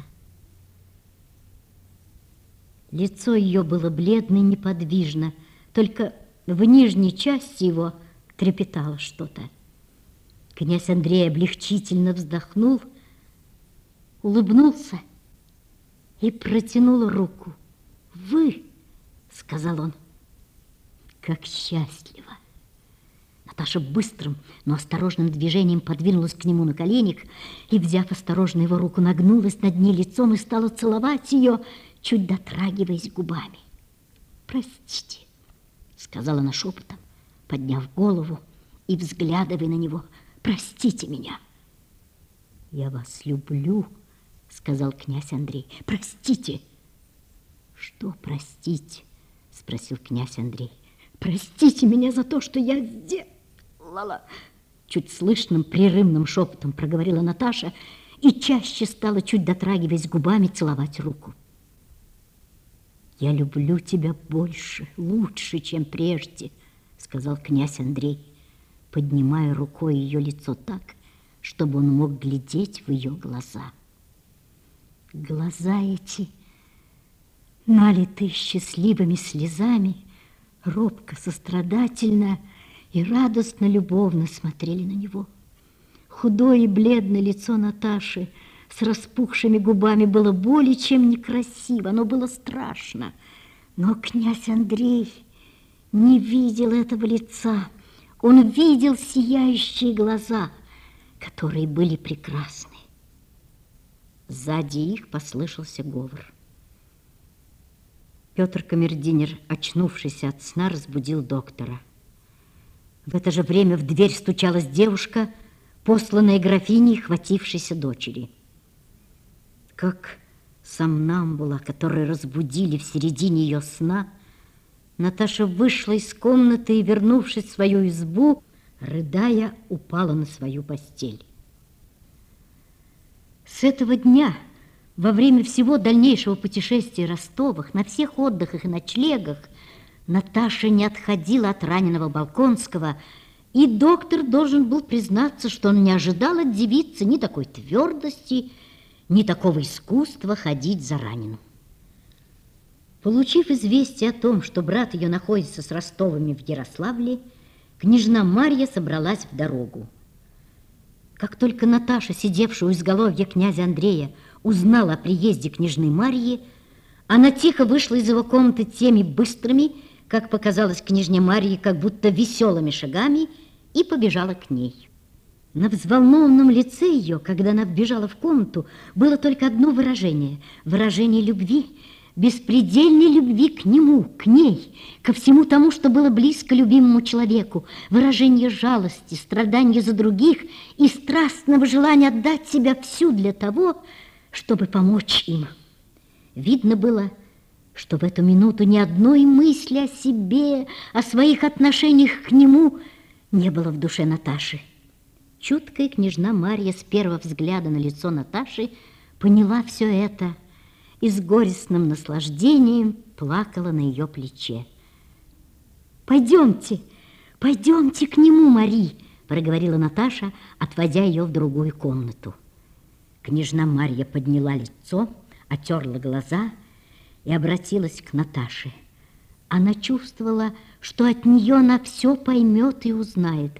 Лицо ее было бледно и неподвижно, только в нижней части его трепетало что-то. Князь Андрей облегчительно вздохнул, улыбнулся и протянул руку. «Вы», — сказал он, — «как счастливо». Наташа быстрым, но осторожным движением подвинулась к нему на коленях и, взяв осторожно его руку, нагнулась над ней лицом и стала целовать ее, чуть дотрагиваясь губами. «Простите», — сказала она шепотом, подняв голову и взглядывая на него, — «простите меня». «Я вас люблю», — сказал князь Андрей. «Простите». «Что простить?» — спросил князь Андрей. «Простите меня за то, что я сделала», — чуть слышным прерывным шепотом проговорила Наташа и чаще стала, чуть дотрагиваясь губами, целовать руку. «Я люблю тебя больше, лучше, чем прежде», — сказал князь Андрей, поднимая рукой ее лицо так, чтобы он мог глядеть в ее глаза. Глаза эти, налитые счастливыми слезами, робко, сострадательно и радостно-любовно смотрели на него. Худое и бледное лицо Наташи с распухшими губами было более чем некрасиво, оно было страшно. Но князь Андрей не видел этого лица. Он видел сияющие глаза, которые были прекрасны. Сзади их послышался говор. Петр камердинер, очнувшийся от сна, разбудил доктора. В это же время в дверь стучалась девушка, посланная графиней, хватившейся дочери. Как сомнамбула, которую разбудили в середине ее сна, Наташа вышла из комнаты и, вернувшись в свою избу, рыдая, упала на свою постель. С этого дня, во время всего дальнейшего путешествия Ростовых, на всех отдыхах и ночлегах, Наташа не отходила от раненого Болконского, и доктор должен был признаться, что он не ожидал от девицы ни такой твердости, ни такого искусства ходить за раненым. Получив известие о том, что брат ее находится с Ростовыми в Ярославле, княжна Марья собралась в дорогу. Как только Наташа, сидевшая у изголовья князя Андрея, узнала о приезде княжны Марьи, она тихо вышла из его комнаты теми быстрыми, как показалось княжне Марье, как будто веселыми шагами, и побежала к ней. На взволнованном лице ее, когда она вбежала в комнату, было только одно выражение – выражение любви, беспредельной любви к нему, к ней, ко всему тому, что было близко любимому человеку, выражение жалости, страдания за других и страстного желания отдать себя всю для того, чтобы помочь им. Видно было, что в эту минуту ни одной мысли о себе, о своих отношениях к нему не было в душе Наташи. Чуткая княжна Марья с первого взгляда на лицо Наташи поняла все это и с горестным наслаждением плакала на ее плече. «Пойдемте, пойдемте к нему, Мари», – проговорила Наташа, отводя ее в другую комнату. Княжна Марья подняла лицо, отерла глаза и обратилась к Наташе. Она чувствовала, что от нее она все поймет и узнает.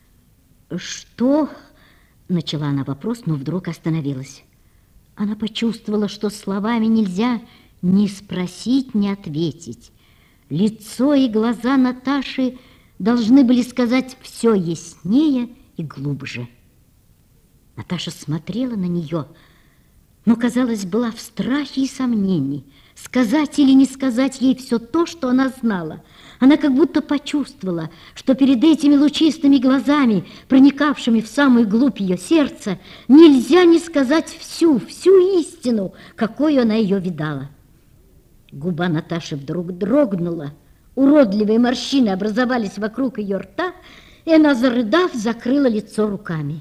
«Что?» – начала она вопрос, но вдруг остановилась. Она почувствовала, что словами нельзя ни спросить, ни ответить. Лицо и глаза Наташи должны были сказать все яснее и глубже. Наташа смотрела на нее, но, казалось, была в страхе и сомнении, сказать или не сказать ей все то, что она знала. Она как будто почувствовала, что перед этими лучистыми глазами, проникавшими в самую глубь ее сердца, нельзя не сказать всю, всю истину, какой она ее видала. Губа Наташи вдруг дрогнула, уродливые морщины образовались вокруг ее рта, и она, зарыдав, закрыла лицо руками.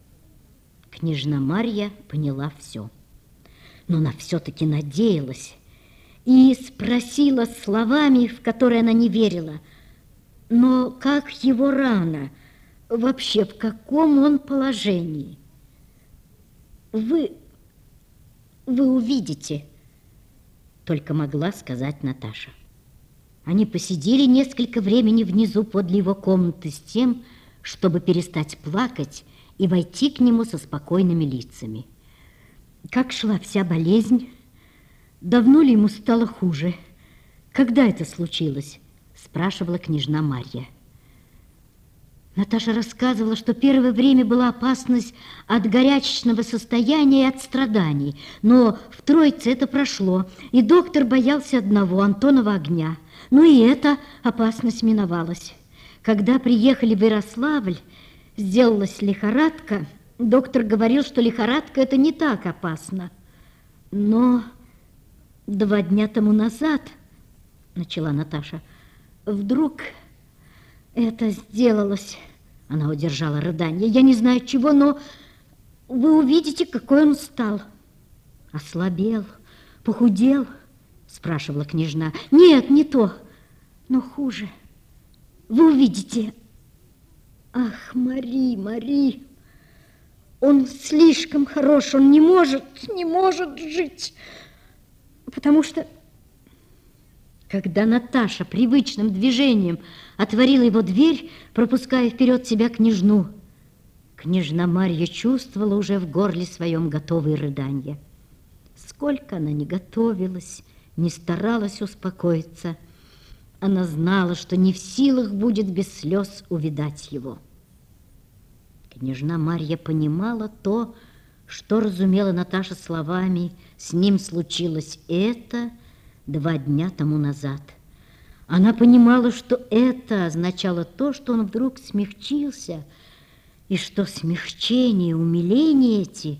Княжна Марья поняла все, но она все-таки надеялась и спросила словами, в которые она не верила: но как его рана? Вообще, в каком он положении? Вы, вы увидите, только могла сказать Наташа. Они посидели несколько времени внизу подле его комнаты с тем, чтобы перестать плакать и войти к нему со спокойными лицами. Как шла вся болезнь? Давно ли ему стало хуже? Когда это случилось? Спрашивала княжна Марья. Наташа рассказывала, что первое время была опасность от горячечного состояния и от страданий, но в Троице это прошло, и доктор боялся одного, Антонова огня. Ну и эта опасность миновалась. Когда приехали в Ярославль, сделалась лихорадка. Доктор говорил, что лихорадка это не так опасно. Но два дня тому назад, начала Наташа, вдруг это сделалось. Она удержала рыдание. Я не знаю чего, но вы увидите, какой он стал. Ослабел, похудел, спрашивала княжна. Нет, не то, но хуже. Вы увидите. Ах, Мари, Мари, он слишком хорош, он не может, не может жить, потому что... Когда Наташа привычным движением отворила его дверь, пропуская вперед себя княжну, княжна Марья чувствовала уже в горле своем готовые рыдания. Сколько она не готовилась, не старалась успокоиться, она знала, что не в силах будет без слез увидать его. Княжна Марья понимала то, что разумела Наташа словами: с ним случилось это два дня тому назад. Она понимала, что это означало то, что он вдруг смягчился, и что смягчение и умиление эти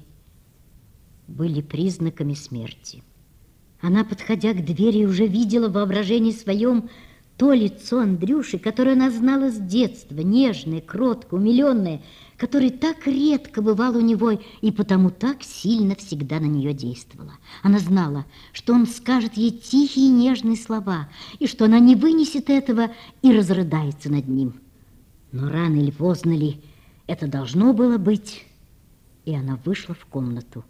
были признаками смерти. Она, подходя к двери, уже видела в воображении своем то лицо Андрюши, которое она знала с детства, нежное, кроткое, умиленное, который так редко бывал у него и потому так сильно всегда на нее действовало. Она знала, что он скажет ей тихие и нежные слова, и что она не вынесет этого и разрыдается над ним. Но рано или поздно ли это должно было быть, и она вышла в комнату.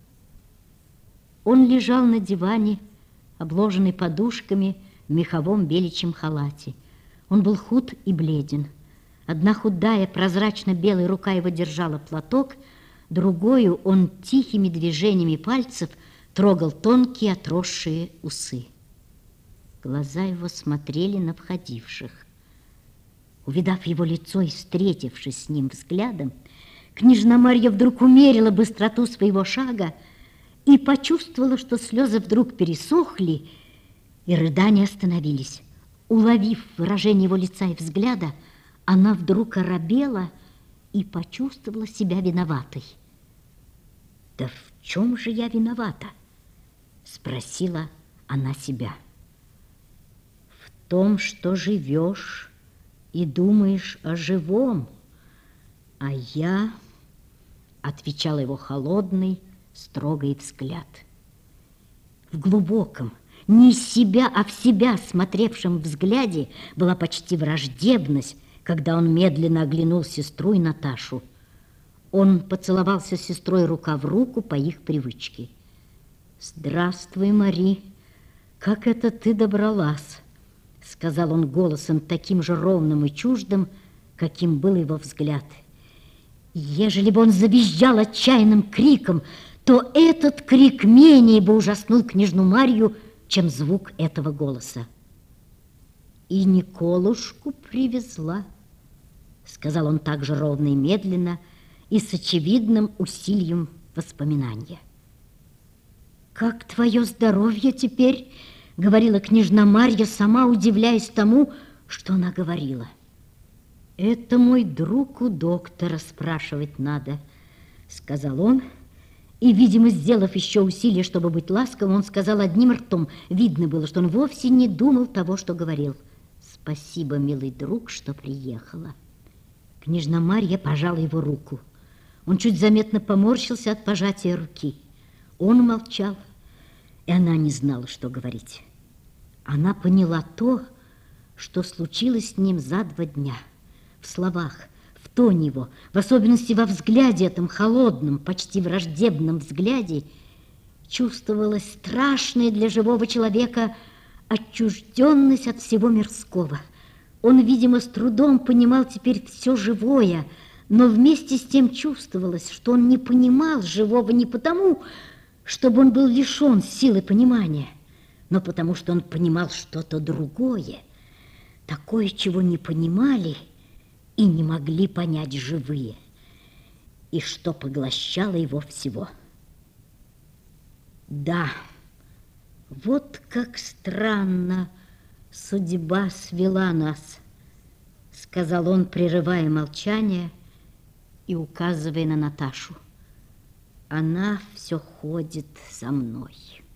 Он лежал на диване, обложенный подушками, в меховом беличьем халате. Он был худ и бледен. Одна худая, прозрачно-белая рука его держала платок, другую он тихими движениями пальцев трогал тонкие отросшие усы. Глаза его смотрели на входивших. Увидав его лицо и встретившись с ним взглядом, княжна Марья вдруг умерила быстроту своего шага и почувствовала, что слезы вдруг пересохли, и рыдания остановились. Уловив выражение его лица и взгляда, она вдруг оробела и почувствовала себя виноватой. «Да в чем же я виновата?» – спросила она себя. «В том, что живешь и думаешь о живом, а я...» – отвечал его холодный, строгий взгляд. В глубоком, не из себя, а в себя смотревшем взгляде была почти враждебность, когда он медленно оглянул сестру и Наташу. Он поцеловался с сестрой рука в руку по их привычке. «Здравствуй, Мари, как это ты добралась?» — сказал он голосом таким же ровным и чуждым, каким был его взгляд. Ежели бы он завизжал отчаянным криком, то этот крик менее бы ужаснул княжну Марью, чем звук этого голоса. «И Николушку привезла», — сказал он так же ровно и медленно и с очевидным усилием воспоминания. «Как твое здоровье теперь?» — говорила княжна Марья, сама удивляясь тому, что она говорила. «Это мой друг у доктора спрашивать надо», — сказал он И, видимо, сделав еще усилие, чтобы быть ласковым, он сказал одним ртом. Видно было, что он вовсе не думал того, что говорил. «Спасибо, милый друг, что приехала». Княжна Марья пожала его руку. Он чуть заметно поморщился от пожатия руки. Он молчал, и она не знала, что говорить. Она поняла то, что случилось с ним за два дня. В словах, в тоне его, в особенности во взгляде этом холодном, почти враждебном взгляде, чувствовалась страшная для живого человека отчужденность от всего мирского. Он, видимо, с трудом понимал теперь все живое, но вместе с тем чувствовалось, что он не понимал живого не потому, чтобы он был лишен силы понимания, но потому что он понимал что-то другое, такое, чего не понимали и не могли понять живые, и что поглощало его всего. Да, вот как странно судьба свела нас, сказал он, прерывая молчание и указывая на Наташу. Она все ходит за мной.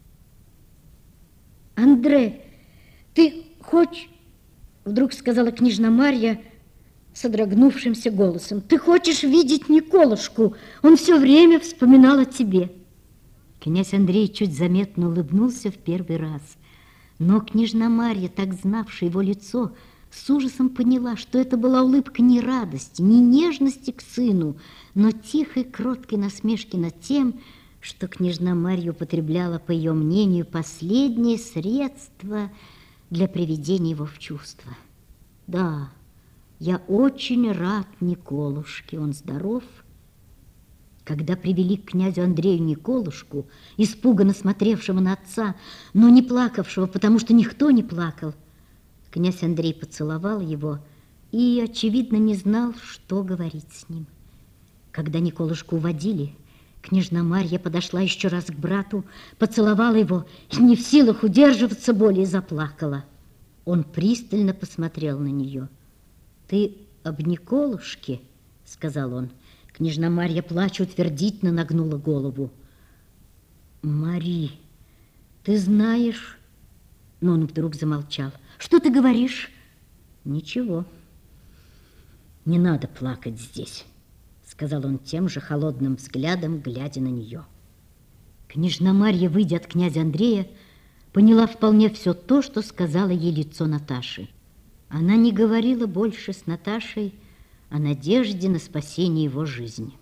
Андре, ты хочешь, вдруг сказала княжна Марья содрогнувшимся голосом, ты хочешь видеть Николушку? Он все время вспоминал о тебе. Князь Андрей чуть заметно улыбнулся в первый раз, но княжна Марья, так знавшая его лицо, с ужасом поняла, что это была улыбка не радости, не нежности к сыну, но тихой, кроткой насмешки над тем, что княжна Марья употребляла, по ее мнению, последнее средство для приведения его в чувство. Да, я очень рад Николушке, он здоров. Когда привели к князю Андрею Николушку, испуганно смотревшего на отца, но не плакавшего, потому что никто не плакал, князь Андрей поцеловал его и, очевидно, не знал, что говорить с ним. Когда Николушку уводили, княжна Марья подошла еще раз к брату, поцеловала его и, не в силах удерживаться, более заплакала. Он пристально посмотрел на нее. «Ты об Николушке?» — сказал он. Княжна Марья, плача, утвердительно нагнула голову. «Мари, ты знаешь...» Но он вдруг замолчал. «Что ты говоришь?» «Ничего. Не надо плакать здесь», — сказал он тем же холодным взглядом, глядя на нее. Княжна Марья, выйдя от князя Андрея, поняла вполне все то, что сказала ей лицо Наташи. Она не говорила больше с Наташей о надежде на спасение его жизни.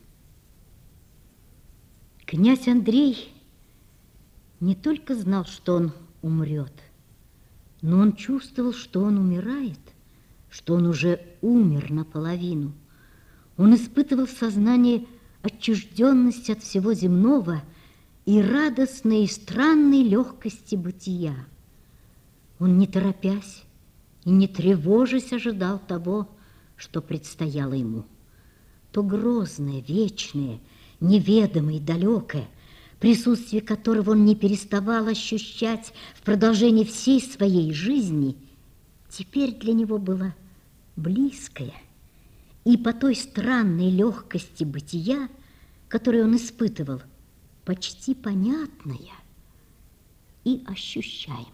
Князь Андрей не только знал, что он умрет, но он чувствовал, что он умирает, что он уже умер наполовину. Он испытывал сознание отчужденности от всего земного и радостной и странной легкости бытия. Он, не торопясь и не тревожась, ожидал того, что предстояло ему. То грозное, вечное, неведомое и далекое, присутствие которого он не переставал ощущать в продолжении всей своей жизни, теперь для него было близкое, и по той странной легкости бытия, которую он испытывал, почти понятное и ощущаемое.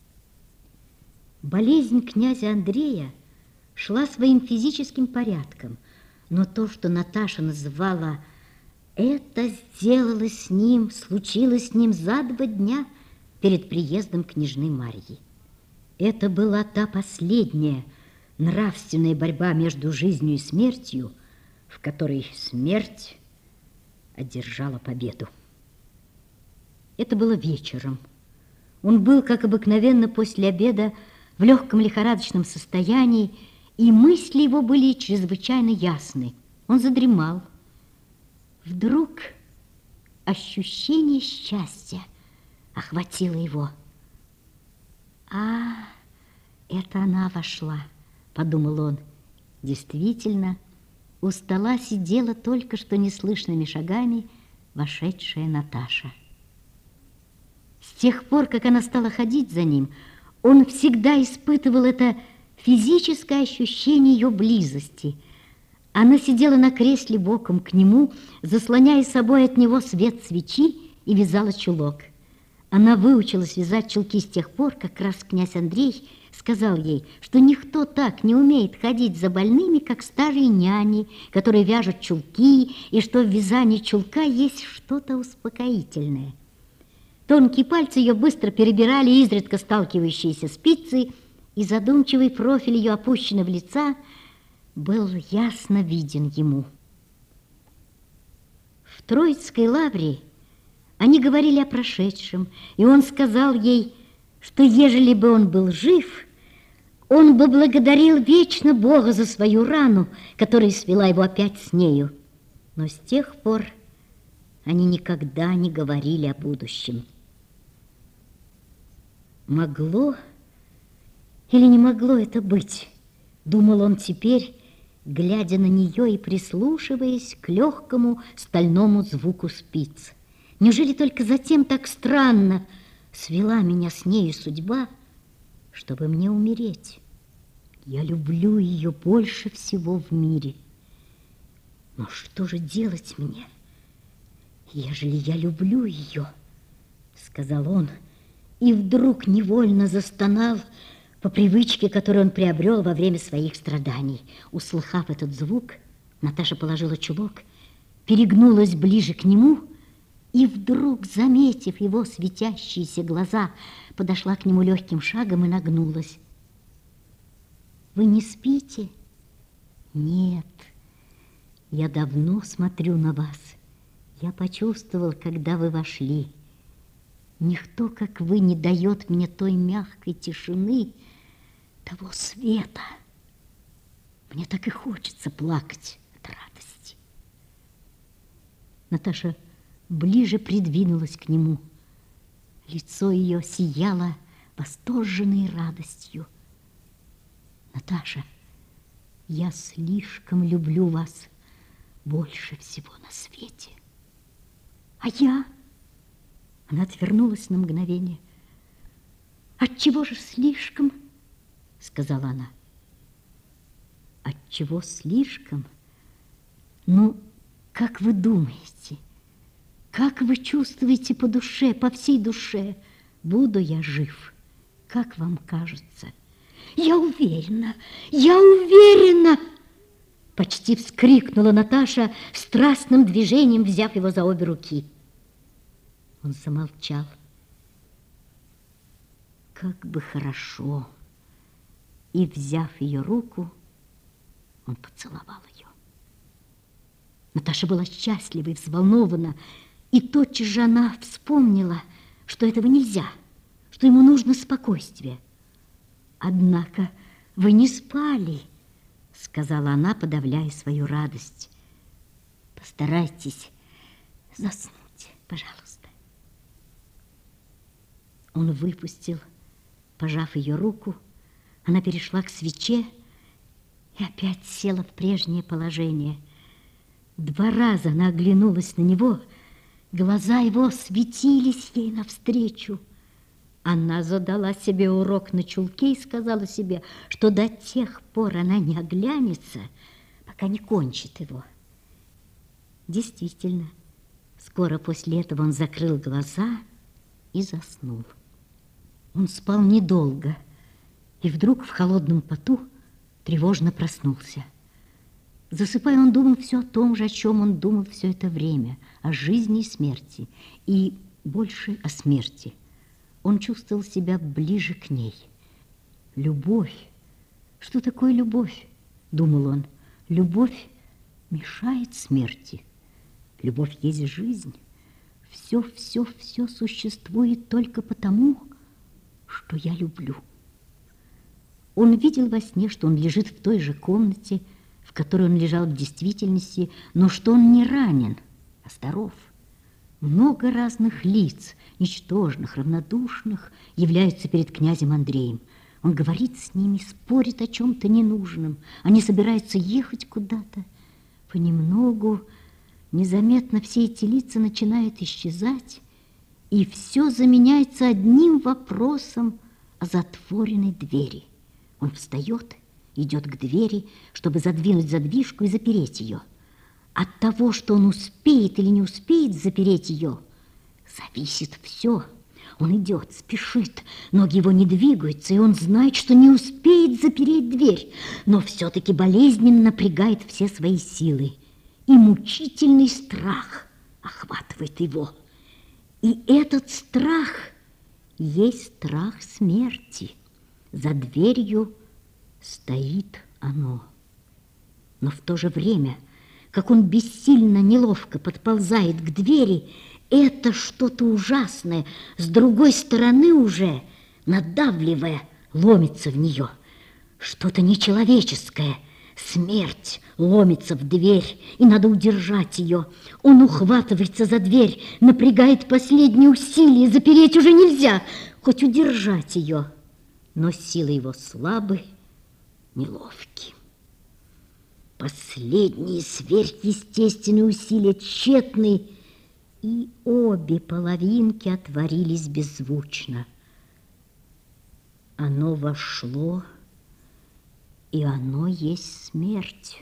Болезнь князя Андрея шла своим физическим порядком, но то, что Наташа называла «это сделалось с ним», случилось с ним за два дня перед приездом княжны Марьи. Это была та последняя нравственная борьба между жизнью и смертью, в которой смерть одержала победу. Это было вечером. Он был, как обыкновенно, после обеда в легком лихорадочном состоянии, и мысли его были чрезвычайно ясны. Он задремал. Вдруг ощущение счастья охватило его. «А, это она вошла», — подумал он. Действительно, у стола сидела только что неслышными шагами вошедшая Наташа. С тех пор, как она стала ходить за ним, он всегда испытывал это физическое ощущение ее близости, Она сидела на кресле боком к нему, заслоняя собой от него свет свечи, и вязала чулок. Она выучилась вязать чулки с тех пор, как раз князь Андрей сказал ей, что никто так не умеет ходить за больными, как старые няни, которые вяжут чулки, и что в вязании чулка есть что-то успокоительное. Тонкие пальцы ее быстро перебирали изредка сталкивающиеся спицы, и задумчивый профиль ее опущенного лица был ясно виден ему. В Троицкой лавре они говорили о прошедшем, и он сказал ей, что ежели бы он был жив, он бы благодарил вечно Бога за свою рану, которая свела его опять с нею. Но с тех пор они никогда не говорили о будущем. Могло или не могло это быть, думал он теперь, глядя на нее и прислушиваясь к легкому стальному звуку спиц. Неужели только затем так странно свела меня с нею судьба, чтобы мне умереть? Я люблю ее больше всего в мире. Но что же делать мне, ежели я люблю ее? Сказал он, и вдруг невольно застонал по привычке, которую он приобрел во время своих страданий. Услыхав этот звук, Наташа положила чулок, перегнулась ближе к нему и вдруг, заметив его светящиеся глаза, подошла к нему легким шагом и нагнулась. «Вы не спите?» «Нет, я давно смотрю на вас. Я почувствовал, когда вы вошли. Никто, как вы, не дает мне той мягкой тишины, того света. Мне так и хочется плакать от радости». Наташа ближе придвинулась к нему. Лицо ее сияло восторженной радостью. «Наташа, я слишком люблю вас больше всего на свете. А я...» Она отвернулась на мгновение. «Отчего же слишком?» — сказала она. «Отчего слишком? Ну, как вы думаете, как вы чувствуете по душе, по всей душе? Буду я жив, как вам кажется?» «Я уверена, я уверена!» Почти вскрикнула Наташа, страстным движением взяв его за обе руки. Он замолчал. Как бы хорошо! И, взяв ее руку, он поцеловал ее. Наташа была счастлива и взволнована, и тотчас же она вспомнила, что этого нельзя, что ему нужно спокойствие. «Однако вы не спали», — сказала она, подавляя свою радость. «Постарайтесь заснуть, пожалуйста». Он выпустил, пожав ее руку. Она перешла к свече и опять села в прежнее положение. Два раза она оглянулась на него, глаза его светились ей навстречу. Она задала себе урок на чулке и сказала себе, что до тех пор она не оглянется, пока не кончит его. Действительно, скоро после этого он закрыл глаза и заснул. Он спал недолго, и вдруг в холодном поту тревожно проснулся. Засыпая, он думал все о том же, о чем он думал все это время, о жизни и смерти, и больше о смерти. Он чувствовал себя ближе к ней. Любовь. Что такое любовь? Думал он. Любовь мешает смерти. Любовь есть жизнь. Все, все, все существует только потому, что я люблю. Он видел во сне, что он лежит в той же комнате, в которой он лежал в действительности, но что он не ранен, а здоров. Много разных лиц, ничтожных, равнодушных, являются перед князем Андреем. Он говорит с ними, спорит о чем-то ненужном. Они собираются ехать куда-то. Понемногу, незаметно все эти лица начинают исчезать, и все заменяется одним вопросом о затворенной двери. Он встает идет к двери, чтобы задвинуть задвижку и запереть ее. От того, что он успеет или не успеет запереть ее, зависит все. Он идет, спешит, ноги его не двигаются, и он знает, что не успеет запереть дверь, но все-таки болезненно напрягает все свои силы, и мучительный страх охватывает его. И этот страх есть страх смерти. За дверью стоит оно. Но в то же время, как он бессильно, неловко подползает к двери, это что-то ужасное, с другой стороны уже, надавливая, ломится в нее. Что-то нечеловеческое, смерть ломится в дверь, и надо удержать ее. Он ухватывается за дверь, напрягает последние усилия, запереть уже нельзя, хоть удержать ее. Но силы его слабы, неловки. Последние сверхъестественные усилия тщетны, и обе половинки отворились беззвучно. Оно вошло, и оно есть смерть.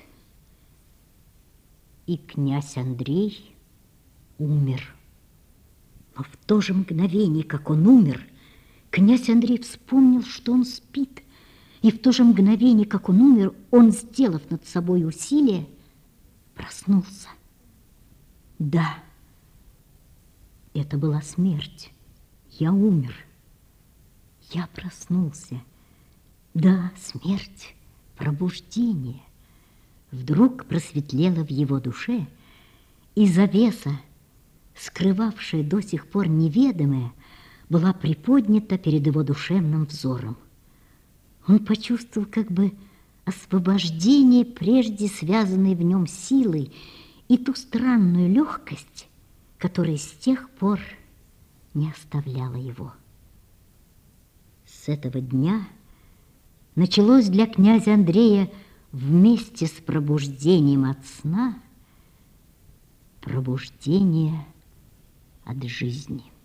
И князь Андрей умер. Но в то же мгновение, как он умер, князь Андрей вспомнил, что он спит, и в то же мгновение, как он умер, он, сделав над собой усилие, проснулся. Да, это была смерть. Я умер. Я проснулся. Да, смерть, пробуждение. Вдруг просветлело в его душе, и завеса, скрывавшая до сих пор неведомое, была приподнята перед его душевным взором. Он почувствовал как бы освобождение прежде связанной в нем силы и ту странную легкость, которая с тех пор не оставляла его. С этого дня началось для князя Андрея вместе с пробуждением от сна пробуждение от жизни.